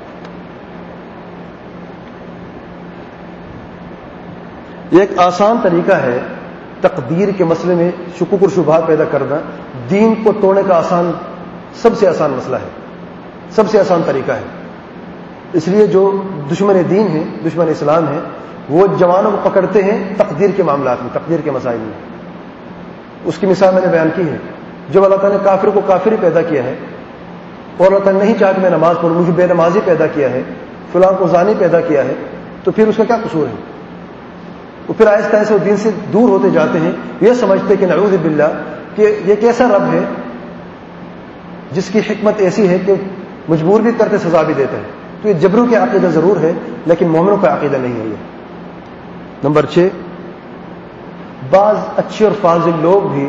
یہ ایک آسان طریقہ ہے تقدیر کے مسئلے میں شکوک اور شبہات پیدا کرنا. دین کو توڑنے کا آسان، سب سے آسان مسئلہ ہے، سب سے آسان طریقہ ہے. اس لیے جو دشمن دین ہیں، دشمن اسلام ہیں، وہ جوانوں کو پکڑتے ہیں تقدیر کے معاملات میں، تقدیر کے مسائل میں. اس کی مثال میں نے بیان کی ہے. جب اللہ تعالیٰ نے کافر کو کافر ہی پیدا کیا ہے اور اللہ تعالیٰ نے نہیں چاہا کہ میں نماز پڑھوں، مجھے بے نمازی پیدا کیا ہے، فلاں کو زانی پیدا کیا ہے، تو پھر اس کا کیا قصور ہے؟ وہ پھر آہستہ آہستہ وہ دین سے دور ہوتے جاتے ہیں. یہ سمجھتے کہ نعوذ باللہ کہ یہ کیسا رب ہے جس کی حکمت ایسی ہے کہ مجبور بھی کرتے سزا بھی دیتا ہے. تو یہ جبروں کے عقیدہ ضرور ہے لیکن مومنوں کا عقیدہ نہیں ہے یہ. نمبر چھ، بعض اچھے اور فاضل لوگ بھی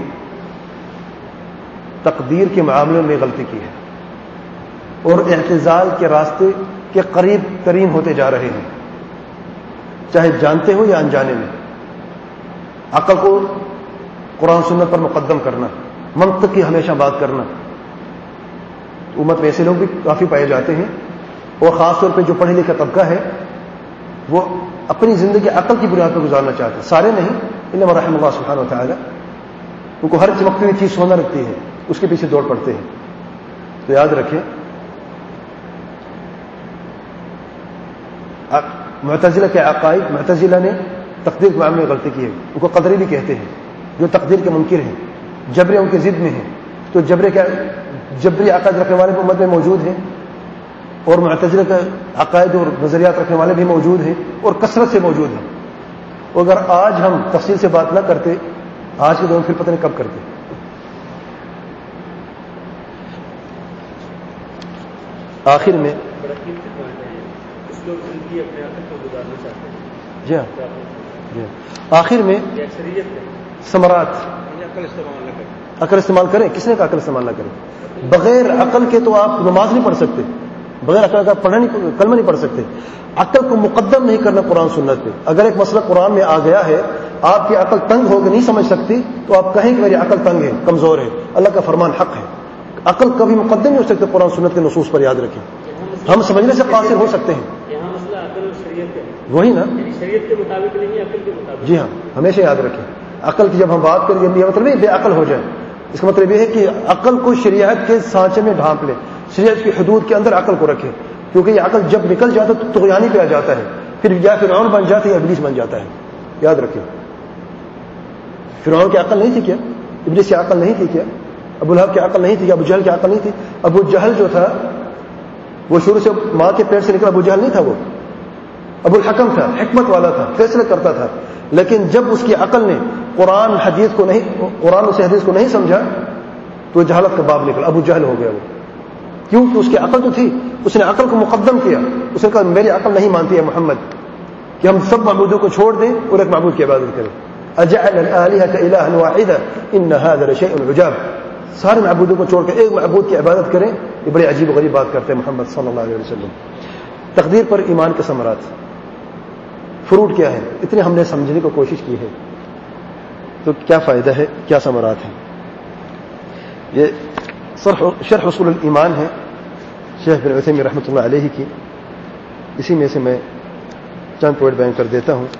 تقدیر کے معاملے میں غلطی کی ہے اور اعتزال کے راستے کے قریب ترین ہوتے جا رہے ہیں، چاہے جانتے ہو یا انجانے میں. عقل کو قرآن سنت پر مقدم کرنا، منطق کی ہمیشہ بات کرنا. امت میں ایسے لوگ بھی کافی پائے جاتے ہیں، اور خاص طور پہ جو پڑھے لکھا طبقہ ہے وہ اپنی زندگی عقل کی بنیاد پر گزارنا چاہتے ہیں. سارے نہیں، انما رحم اللہ سبحانہ و تعالی. ان کو ہر چمکتی ہوئی چیز سونا رکھتی ہے، اس کے پیچھے دوڑ پڑتے ہیں. تو یاد رکھیں، معتزلہ کے عقائد، معتزلہ نے تقدیر کے معاملے میں غلطی کی ہے. ان کو قدری بھی کہتے ہیں، جو تقدیر کے منکر ہیں. جبری ان کی ضد میں ہیں. تو جبری کیا جبری عقائد رکھنے والے امت میں موجود ہیں، اور معتزلہ کے عقائد اور نظریات رکھنے والے بھی موجود ہیں اور کثرت سے موجود ہیں. اور اگر آج ہم تفصیل سے بات نہ کرتے، آج کے دور میں پھر پتہ نہیں کب کرتے. آخر میں جی ہاں جی ہاں آخر میں ثمرات، عقل استعمال کریں. کس نے کہا عقل استعمال نہ کریں؟ بغیر عقل کے تو آپ نماز نہیں پڑھ سکتے، بغیر عقل کا پڑھنا نہیں، کلمہ نہیں پڑھ سکتے. عقل کو مقدم نہیں کرنا قرآن سنت پہ. اگر ایک مسئلہ قرآن میں آ گیا ہے، آپ کی عقل تنگ ہو کے نہیں سمجھ سکتی، تو آپ کہیں کہ میری عقل تنگ ہے، کمزور ہے. اللہ کا فرمان حق ہے. عقل کبھی مقدم نہیں ہو سکتے قرآن سنت کے نصوص پر. یاد رکھیں، ہم سمجھنے سے قاصر ہو سکتے ہیں. وہی نا، شریعت کے مطابق نہیں، عقل کے مطابق. جی ہاں، ہمیشہ یاد رکھیں. عقل کی جب ہم بات کریں گے، یہ مطلب نہیں بے عقل ہو جائے. اس کا مطلب یہ ہے کہ عقل کو شریعت کے سانچے میں ڈھانپ لے، شریعت کی حدود کے اندر عقل کو رکھے. کیونکہ یہ عقل جب نکل جاتا ہے تو طغیانی پہ آ جاتا ہے، پھر یا فرعون بن جاتا ہے یا ابلیس بن جاتا ہے. یاد رکھیں، فرعون کی عقل نہیں تھی کیا؟ ابلیس کی عقل نہیں تھی کیا؟ ابو لہب کی عقل نہیں تھی کیا؟ ابو جہل کی عقل نہیں تھی؟ ابو جہل جو تھا وہ شروع سے ماں کے پیٹ سے نکلا ابو جہل نہیں تھا، وہ ابو الحکم تھا، حکمت والا تھا، فیصلے کرتا تھا. لیکن جب اس کی عقل نے قرآن حدیث کو نہیں قرآن سے حدیث کو نہیں سمجھا تو جہالت کا باب نکلا، ابو جہل ہو گیا وہ. کیونکہ اس کی عقل تو تھی، اس نے عقل کو مقدم کیا. اس نے کہا میری عقل نہیں مانتی ہے محمد کہ ہم سب معبودوں کو چھوڑ دیں اور ایک معبود کی عبادت کریں. اجعل الآلهة إلها واحدا ان هذا لشيء عجاب. سارے معبودوں کو چھوڑ کر ایک معبود کی عبادت کریں، یہ بڑی عجیب و غریب بات کرتے ہیں محمد صلی اللہ علیہ وسلم. تقدیر پر ایمان کے ثمرات، فروٹ کیا ہے؟ اتنے ہم نے سمجھنے کی کوشش کی ہے، تو کیا فائدہ ہے، کیا ثمرات ہیں؟ یہ شرح اصول الایمان ہے شیخ بن عثیمین رحمۃ اللہ علیہ کی. اسی میں سے میں چند پوائنٹ بیان کر دیتا ہوں.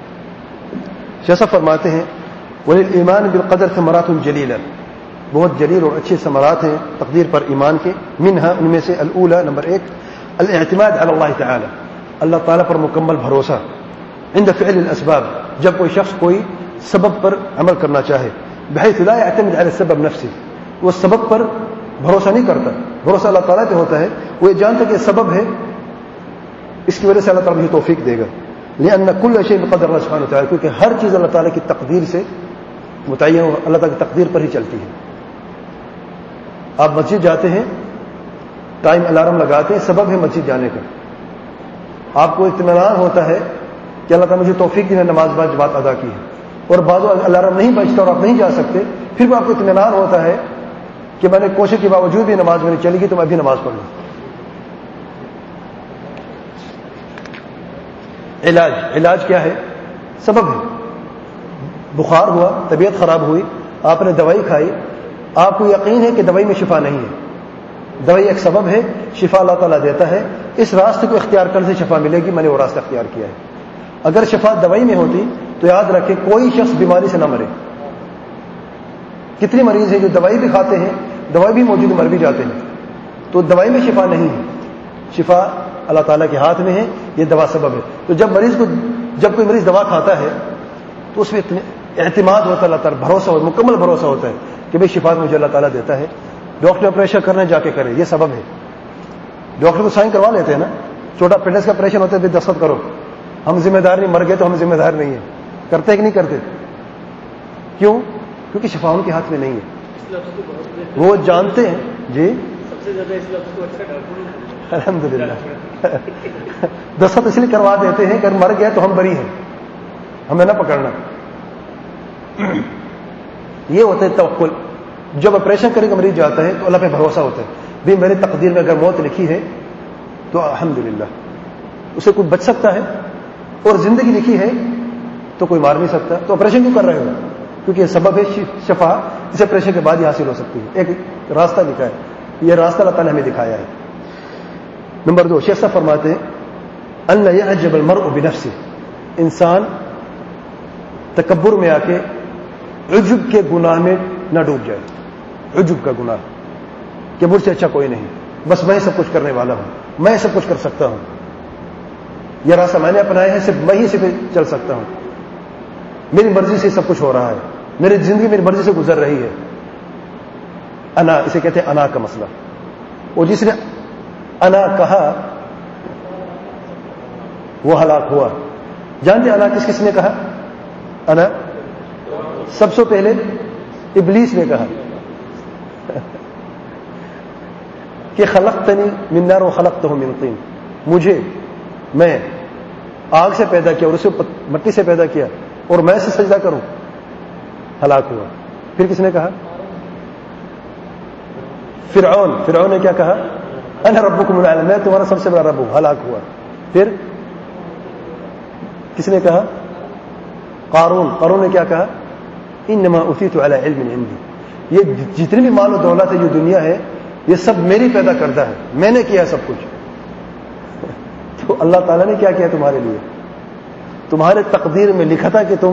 شیخ صاحب فرماتے ہیں وَلِلْإِيمَانِ بِالْقَدَرِ ثَمَرَاتٌ جَلِيلَةٌ. بہت جلیل اور اچھے ثمرات ہیں تقدیر پر ایمان کے. منہا، ان میں سے الاولی، نمبر ایک، الاعتماد علی اللہ تعالی، اللہ تعالیٰ پر مکمل بھروسہ. عند فعل الاسباب، جب کوئی شخص کوئی سبب پر عمل کرنا چاہے، بحیث لا يعتمد على السبب نفسه، وہ سبب پر بھروسہ نہیں کرتا، بھروسہ اللہ تعالیٰ پہ ہوتا ہے. وہ یہ جانتا کہ سبب ہے، اس کی وجہ سے اللہ تعالیٰ مجھے توفیق دے گا. لأن كل شيء بقدر اللہ سبحانہ وتعالی، کیونکہ ہر چیز اللہ تعالیٰ کی تقدیر سے متعین، اللہ تعالیٰ کی تقدیر پر ہی چلتی ہے. آپ مسجد جاتے ہیں، ٹائم الارم لگاتے ہیں، سبب ہے مسجد جانے کا. آپ کو اطمینان ہوتا ہے کہ اللہ تعالیٰ مجھے توفیق دی، میں نماز با جماعت ادا کی ہے، اور بعض الارم نہیں بجتا اور آپ نہیں جا سکتے، پھر بھی آپ کو اطمینان ہوتا ہے کہ میں نے کوشش کے باوجود بھی نماز میں نہیں چلی گئی تو میں ابھی نماز پڑھ لوں. علاج علاج کیا ہے؟ سبب ہے. بخار ہوا، طبیعت خراب ہوئی، آپ نے دوائی کھائی، آپ کو یقین ہے کہ دوائی میں شفا نہیں ہے. دوائی ایک سبب ہے، شفا اللہ تعالیٰ دیتا ہے. اس راستے کو اختیار کرنے سے شفا ملے گی، میں نے وہ راستہ اختیار کیا ہے. اگر شفا دوائی میں ہوتی تو یاد رکھیں کوئی شخص بیماری سے نہ مرے. کتنے مریض ہیں جو دوائی بھی کھاتے ہیں، دوائی بھی موجود مر بھی جاتے ہیں. تو دوائی میں شفا نہیں ہے، شفا اللہ تعالیٰ کے ہاتھ میں ہے، یہ دوا سبب ہے. تو جب مریض کو جب کوئی مریض دوا کھاتا ہے تو اس میں اتنے اعتماد ہوتا ہے، اللہ تعالیٰ بھروسہ ہوتا ہے، مکمل بھروسہ ہوتا ہے کہ بھائی شفا مجھے اللہ تعالیٰ دیتا ہے. ڈاکٹر آپریشن کرنے جا کے کرے، یہ سبب ہے. ڈاکٹر کو سائن کروا لیتے ہیں نا، چھوٹا اپینڈکس کا آپریشن ہوتا ہے، پھر دستخط کرو، ہم ذمہ دار نہیں، مر گئے تو ہم ذمہ دار نہیں ہیں. کرتے کہ نہیں کرتے؟ کیوں؟ کیونکہ شفا ان کے ہاتھ میں نہیں ہے. وہ جانتے ہیں. جی سب سے زیادہ اس لفظ کو اچھا ڈاکٹر الحمد للہ دستخط اس لیے کروا دیتے ہیں کہ اگر مر گئے تو ہم بری ہیں، ہمیں نہ پکڑنا. یہ ہوتا ہے توکل. جب آپریشن کرنے کا مریض جاتا ہے تو اللہ پہ بھروسہ ہوتا ہے، بھی میری تقدیر میں اگر موت لکھی ہے تو الحمدللہ اسے کوئی بچ سکتا ہے، اور زندگی لکھی ہے تو کوئی مار نہیں سکتا. تو آپریشن کیوں کر رہے ہو؟ کیونکہ یہ سبب ہے شفا، اس آپریشن کے بعد ہی حاصل ہو سکتی ہے. ایک راستہ لکھا ہے، یہ راستہ اللہ تعالیٰ نے ہمیں دکھایا ہے. نمبر دو، شیخ صاحب فرماتے ہیں ان لا يعجب المرء بنفسه، انسان تکبر میں آ کے عجب کے گناہ میں نہ ڈوب جائے. عجب کا گناہ کہ مجھ سے اچھا کوئی نہیں، بس میں سب کچھ کرنے والا ہوں، میں سب کچھ کر سکتا ہوں، یہ راستہ میں نے اپنایا ہے، صرف میں ہی سے چل سکتا ہوں، میری مرضی سے سب کچھ ہو رہا ہے، میری زندگی میری مرضی سے گزر رہی ہے. انا، اسے کہتے ہیں انا کا مسئلہ. اور جس نے انا کہا وہ ہلاک ہوا. جانتے انا کس کس نے کہا؟ انا سب سے پہلے ابلیس نے کہا کہ خلقتنی من نار و خلقتہ من طین، مجھے میں آگ سے پیدا کیا اور اسے مٹی سے پیدا کیا اور میں سے سجدہ کروں، ہلاک ہوا. پھر کس نے کہا؟ فرعون. فرعون نے کیا کہا؟ انا ربکم الاعلی، میں تمہارا سب سے بڑا رب ہوں، ہلاک ہوا. پھر کس نے کہا؟ قارون. قارون نے کیا کہا؟ انما اوتیت علی علم عندی، یہ جتنی بھی مال و دولت ہے جو دنیا ہے یہ سب میری پیدا کردہ ہے، میں نے کیا سب کچھ. تو اللہ تعالیٰ نے کیا کیا تمہارے لیے؟ تمہارے تقدیر میں لکھا تھا کہ تم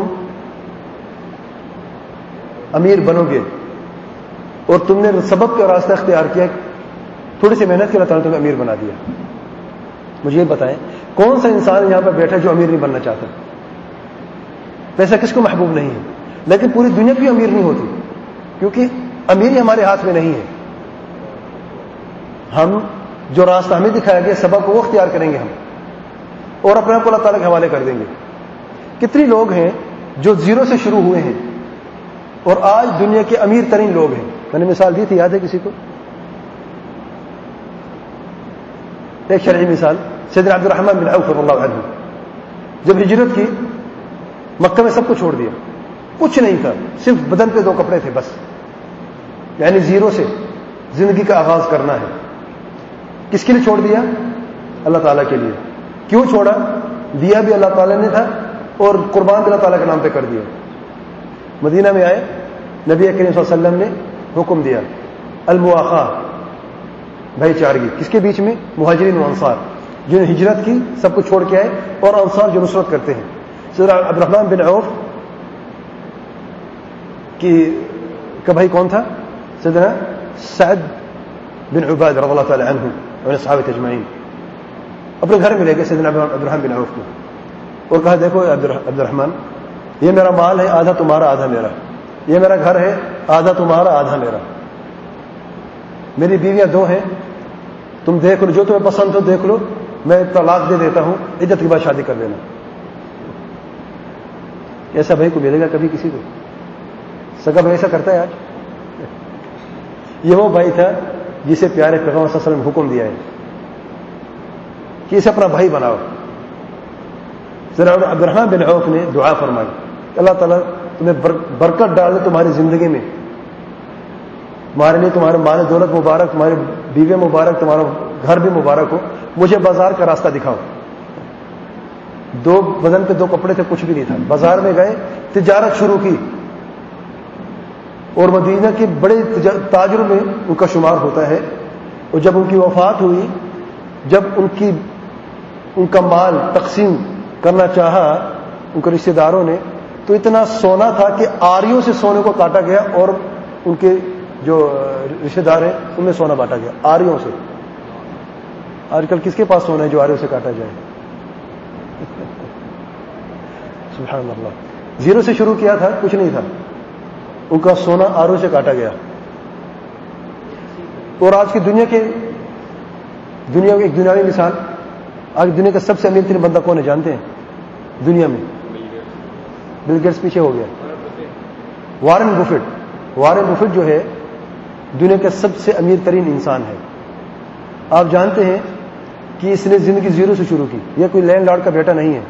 امیر بنو گے، اور تم نے سبب کا راستہ اختیار کیا، تھوڑی سی محنت کے اللہ تعالیٰ نے تمہیں امیر بنا دیا. مجھے یہ بتائیں کون سا انسان یہاں پر بیٹھا جو امیر نہیں بننا چاہتا؟ پیسہ کس کو محبوب نہیں ہے؟ لیکن پوری دنیا کی امیر نہیں ہوتی، کیونکہ امیری ہمارے ہاتھ میں نہیں ہے. ہم جو راستہ ہمیں دکھایا گیا سبب کو وہ اختیار کریں گے ہم، اور اپنے آپ کو اللہ تعالیٰ کے حوالے کر دیں گے. کتنے لوگ ہیں جو زیرو سے شروع ہوئے ہیں اور آج دنیا کے امیر ترین لوگ ہیں؟ میں نے مثال دی تھی، یاد ہے کسی کو؟ ایک شرعی مثال، سیدنا عبد الرحمن بن عوف رضی اللہ عنہ جب ہجرت کی مکہ میں سب کو چھوڑ دیا، کچھ نہیں تھا، صرف بدن پہ دو کپڑے تھے بس، یعنی زیرو سے زندگی کا آغاز کرنا ہے. کس کے لیے چھوڑ دیا؟ اللہ تعالیٰ کے لیے. کیوں چھوڑا؟ دیا بھی اللہ تعالیٰ نے تھا اور قربان بھی اللہ تعالیٰ کے نام پہ کر دیا. مدینہ میں آئے، نبی کریم صلی اللہ علیہ وسلم نے حکم دیا المواخا، بھائی چارگی. کس کے بیچ میں؟ مہاجرین و انصار، جنہوں نے ہجرت کی سب کو چھوڑ کے آئے، اور انصار جو نصرت کرتے ہیں. سیدنا عبد الرحمن بن عوف کی کا بھائی کون تھا؟ سیدنا سعد بن عباد رضی اللہ تعالی عنہ اور صحابہ اجمعین. اپنے گھر میں لے گئے سیدنا عبد الرحمن بن عوف کو اور کہا دیکھو عبد الرحمن، یہ میرا مال ہے، آدھا تمہارا آدھا میرا، یہ میرا گھر ہے، آدھا تمہارا آدھا میرا، میری بیویاں دو ہیں، تم دیکھ لو جو تمہیں پسند ہو دیکھ لو، میں طلاق دے دیتا ہوں، عدت کے بعد شادی کر لینا. ایسا بھائی کو ملے گا کبھی کسی کو؟ سگا بھائی ایسا کرتا ہے آج؟ یہ وہ بھائی تھا جسے پیارے پیغمبر صلی اللہ علیہ وسلم نے حکم دیا ہے کہ اسے اپنا بھائی بناؤ. سیدنا عبد الرحمن بن عوف نے دعا فرمائی، اللہ تعالیٰ تمہیں برکت ڈال دے تمہاری زندگی میں، تمہارے لیے تمہارے مال دولت مبارک، تمہاری بیوی مبارک، تمہارا گھر بھی مبارک ہو، مجھے بازار کا راستہ دکھاؤ. دو بدن پہ دو کپڑے تھے، کچھ بھی نہیں تھا. بازار میں گئے، تجارت شروع کی، اور مدینہ کے بڑے تاجروں میں ان کا شمار ہوتا ہے. اور جب ان کی وفات ہوئی، جب ان کی ان کا مال تقسیم کرنا چاہا ان کے رشتہ داروں نے، تو اتنا سونا تھا کہ آریوں سے سونے کو کاٹا گیا اور ان کے جو رشتہ دار ہیں ان میں سونا بانٹا گیا آریوں سے. آج کل کس کے پاس سونا ہے جو آریوں سے کاٹا جائے؟ سبحان اللہ. زیرو سے شروع کیا تھا، کچھ نہیں تھا، ان کا سونا آروں سے کاٹا گیا. اور آج کی دنیا کے دنیا میں ایک دنیاوی مثال، آج دنیا کا سب سے امیر ترین بندہ کون ہے جانتے ہیں دنیا میں؟ بل گیٹس پیچھے ہو گیا. Warren buffet. وارن بفیٹ جو ہے دنیا کا سب سے امیر ترین انسان ہے. آپ جانتے ہیں کہ اس نے زندگی زیرو سے شروع کی. یہ کوئی لینڈ لارڈ کا بیٹا نہیں ہے.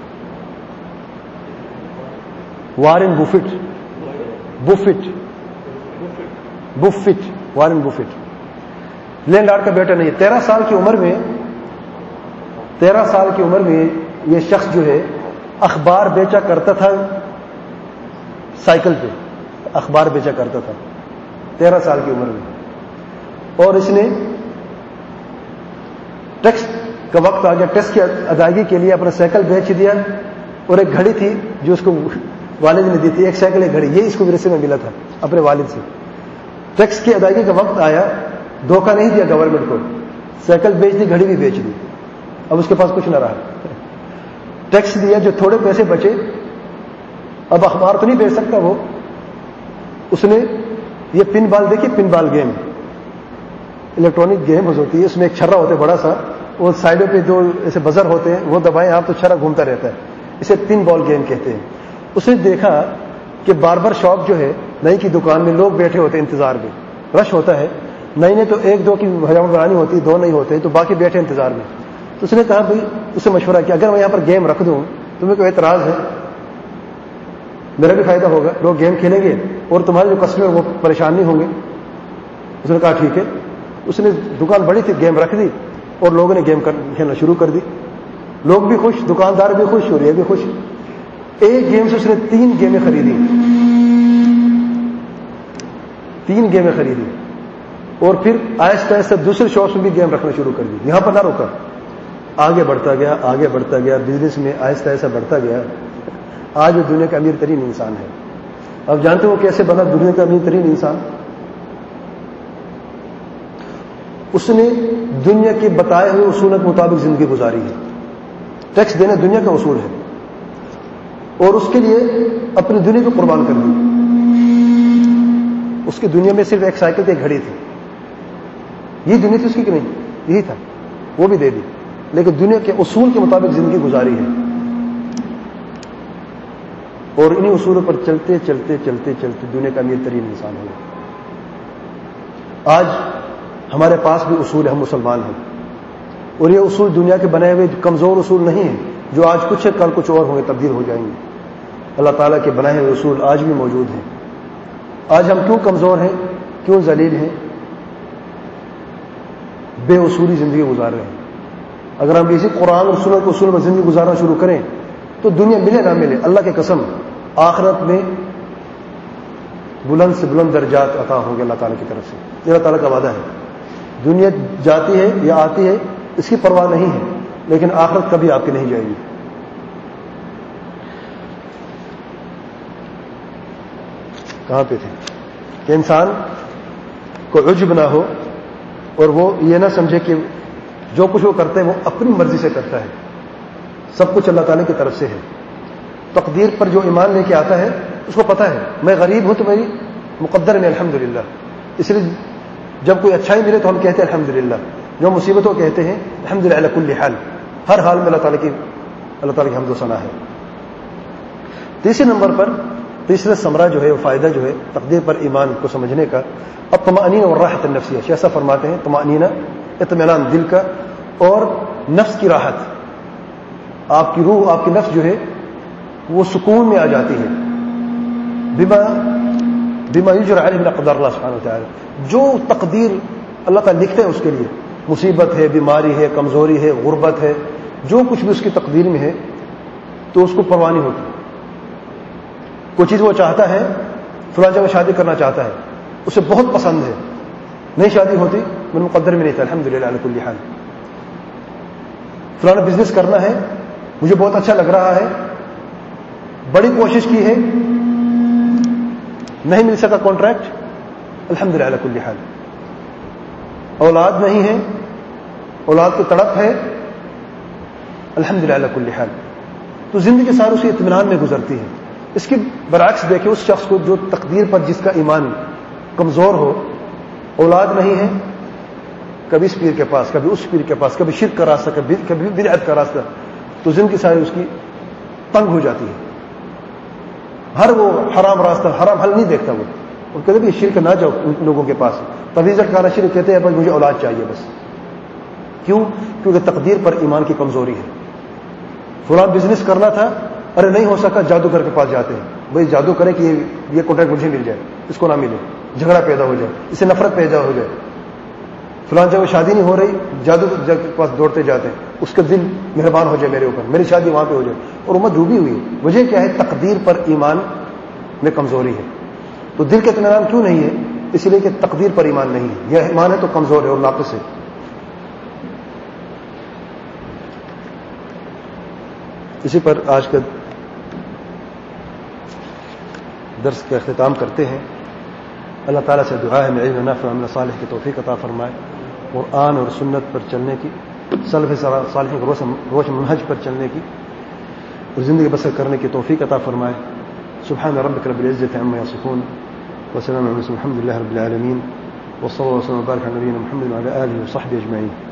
Warren Buffett Buffett Buffett Warren Buffett landlord کا بیٹا نہیں ہے. تیرہ سال کی عمر میں تیرہ سال کی عمر میں یہ شخص جو ہے اخبار بیچا کرتا تھا، سائیکل پہ اخبار بیچا کرتا تھا تیرہ سال کی عمر میں. اور اس نے ٹیکس کا وقت آ گیا، ٹیکس کی ادائیگی کے لیے اپنا سائیکل بیچ دیا. اور ایک گھڑی تھی جو اس کو والد نے دی تھی، ایک سائیکل ایک گھڑی، یہ اس کو ورثے میں ملا تھا اپنے والد سے. ٹیکس کی ادائیگی کا وقت آیا، دھوکہ نہیں دیا گورنمنٹ کو، سائیکل بیچ دی، گھڑی بھی بیچ دی. اب اس کے پاس کچھ نہ رہا. ٹیکس دیا، جو تھوڑے پیسے بچے، اب اخبار تو نہیں بیچ سکتا وہ. اس نے یہ پن بال دیکھی، pinball game electronic game ہوتی ہے، اس میں ایک چھرا ہوتا ہے بڑا سا، اور سائڈوں پہ دو ایسے بزر ہوتے ہیں، وہ دبائیں آپ تو چھرا گھومتا رہتا ہے. اسے پن بال گیم کہتے ہیں. اس نے دیکھا کہ باربر شاپ جو ہے نئی کی دکان میں لوگ بیٹھے ہوتے ہیں انتظار میں، رش ہوتا ہے. نئی نے تو ایک دو کی حجامت بنانی ہوتی، دو نہیں ہوتے تو باقی بیٹھے انتظار میں. تو اس نے کہا بھائی، اس سے مشورہ کیا، اگر میں یہاں پر گیم رکھ دوں تمہیں کوئی اعتراض ہے؟ میرا بھی فائدہ ہوگا، لوگ گیم کھیلیں گے اور تمہارے جو کسٹمر وہ پریشان نہیں ہوں گے. اس نے کہا ٹھیک ہے. اس نے دکان بڑی تھی، گیم رکھ دی اور لوگوں نے گیم کھیلنا شروع کر دی. لوگ بھی خوش، دکاندار بھی خوش اور یہ بھی خوش. ایک گیم سے اس نے تین گیمیں خریدی تین گیمیں خریدی اور پھر آہستہ آہستہ دوسرے شاپس میں بھی گیم رکھنا شروع کر دی. یہاں پر نہ روکا، آگے بڑھتا گیا آگے بڑھتا گیا بزنس میں آہستہ آہستہ بڑھتا گیا. آج وہ دنیا کا امیر ترین انسان ہے. اب جانتے ہو کیسے بنا دنیا کا امیر ترین انسان؟ اس نے دنیا کے بتائے ہوئے اصول کے مطابق زندگی گزاری ہے. ٹیکس دینا دنیا کا اصول ہے اور اس کے لیے اپنی دنیا کو قربان کر دی. اس کی دنیا میں صرف ایک سائیکل تھی، ایک گھڑی تھی. یہ دنیا تھی اس کی کہ نہیں؟ یہی تھا، وہ بھی دے دی. لیکن دنیا کے اصول کے مطابق زندگی گزاری ہے اور انہی اصولوں پر چلتے چلتے چلتے چلتے دنیا کا امیر ترین انسان ہوا. آج ہمارے پاس بھی اصول ہے، ہم مسلمان ہیں، اور یہ اصول دنیا کے بنائے ہوئے کمزور اصول نہیں ہیں جو آج کچھ ہے کل کچھ اور ہوں گے، تبدیل ہو جائیں گے. اللہ تعالیٰ کے بنائے ہوئے اصول آج بھی موجود ہیں. آج ہم کیوں کمزور ہیں، کیوں ذلیل ہیں؟ بے اصولی زندگی گزار رہے ہیں. اگر ہم اسی قرآن اور سنت کے اصول پر زندگی گزارنا شروع کریں تو دنیا ملے نہ ملے، اللہ کی قسم آخرت میں بلند سے بلند درجات عطا ہوں گے اللہ تعالیٰ کی طرف سے. یہ اللہ تعالیٰ کا وعدہ ہے. دنیا جاتی ہے یا آتی ہے اس کی پرواہ نہیں ہے، لیکن آخرت کبھی آپ کی نہیں جائے گی. کہاں پہ تھے کہ انسان کو عجب نہ ہو اور وہ یہ نہ سمجھے کہ جو کچھ وہ کرتا ہے وہ اپنی مرضی سے کرتا ہے. سب کچھ اللہ تعالیٰ کی طرف سے ہے. تقدیر پر جو ایمان لے کے آتا ہے اس کو پتا ہے میں غریب ہوں تو میری مقدر میں الحمدللہ. اس لیے جب کوئی اچھائی ملے تو ہم کہتے ہیں الحمدللہ، جو مصیبتوں کہتے ہیں الحمدللہ علی کل حال. ہر حال میں اللہ تعالیٰ کی اللہ تعالیٰ کی حمد و ثنا ہے. تیسرے نمبر پر تیسرا ثمرہ جو ہے وہ فائدہ جو ہے تقدیر پر ایمان کو سمجھنے کا، اب طمأنینہ اور راحت النفسیہ، شیخ صاحب فرماتے ہیں طمأنینہ اطمینان دل کا اور نفس کی راحت، آپ کی روح آپ کی نفس جو ہے وہ سکون میں آ جاتی ہے، بما بما یجری علیہ من اقدار اللہ سبحانہ وتعالی، جو تقدیر اللہ تعالیٰ لکھتے ہیں اس کے لیے، مصیبت ہے، بیماری ہے، کمزوری ہے، غربت ہے، جو کچھ بھی اس کی تقدیر میں ہے تو اس کو پرواہ نہیں ہوتی۔ کوئی چیز وہ چاہتا ہے، فلاں جگہ شادی کرنا چاہتا ہے، اسے بہت پسند ہے، نہیں شادی ہوتی، میرے مقدر میں نہیں تھا، الحمدللہ علی کل حال۔ فلاں بزنس کرنا ہے، مجھے بہت اچھا لگ رہا ہے، بڑی کوشش کی ہے، نہیں مل سکا کانٹریکٹ، الحمدللہ علی کل حال۔ اولاد نہیں ہے، اولاد کی تڑپ ہے، الحمدللہ علی کل حال۔ تو زندگی ساری اسی اطمینان میں گزرتی ہے۔ اس کی برعکس دیکھیں اس شخص کو جو تقدیر پر جس کا ایمان کمزور ہو، اولاد نہیں ہے، کبھی اس پیر کے پاس، کبھی اس پیر کے پاس، کبھی شرک کا راستہ، کبھی کبھی بدعت کا راستہ، تو زندگی ساری اس کی تنگ ہو جاتی ہے۔ ہر وہ حرام راستہ، حرام حل نہیں دیکھتا، وہ اور کہتے بھی شرک نہ جاؤ ان لوگوں کے پاس، تویزہ کھانا شرک کہتے ہیں بس مجھے اولاد چاہیے بس۔ کیوں؟ کیونکہ تقدیر پر ایمان کی کمزوری ہے۔ فلاں بزنس کرنا تھا، ارے نہیں ہو سکا، جادوگر کے پاس جاتے ہیں، بھائی جادو کرے کہ یہ کانٹریکٹ مجھے مل جائے، اس کو نہ ملے، جھگڑا پیدا ہو جائے، اسے نفرت پیدا ہو جائے۔ فلاں جگہ شادی نہیں ہو رہی، جادوگر کے پاس دوڑتے جاتے ہیں، اس کا دل مہربان ہو جائے میرے اوپر، میری شادی وہاں پہ ہو جائے، اور امت ڈوبی ہوئی ہے۔ وجہ کیا ہے؟ تقدیر پر ایمان میں کمزوری ہے۔ تو دل کا اطمینان کیوں نہیں ہے؟ اس لیے کہ تقدیر پر ایمان نہیں ہے، یہ ایمان ہے تو کمزور ہے اور ناقص ہے۔ اسی پر آج کا درس کا اختتام کرتے ہیں۔ اللہ تعالیٰ سے دعا ہے میں علم نافع عمل صالح کی توفیق عطا فرمائے، قرآن اور سنت پر چلنے کی، سلف صالحین کے روش منہج پر چلنے کی اور زندگی بسر کرنے کی توفیق عطا فرمائے۔ سبحان ربک رب العزة عما یصفون وسلام علی المرسلین والحمد للہ رب العالمین، وصلی اللہ وسلم وبارک علی نبینا محمد وعلی آلہ وصحبہ اجمعین۔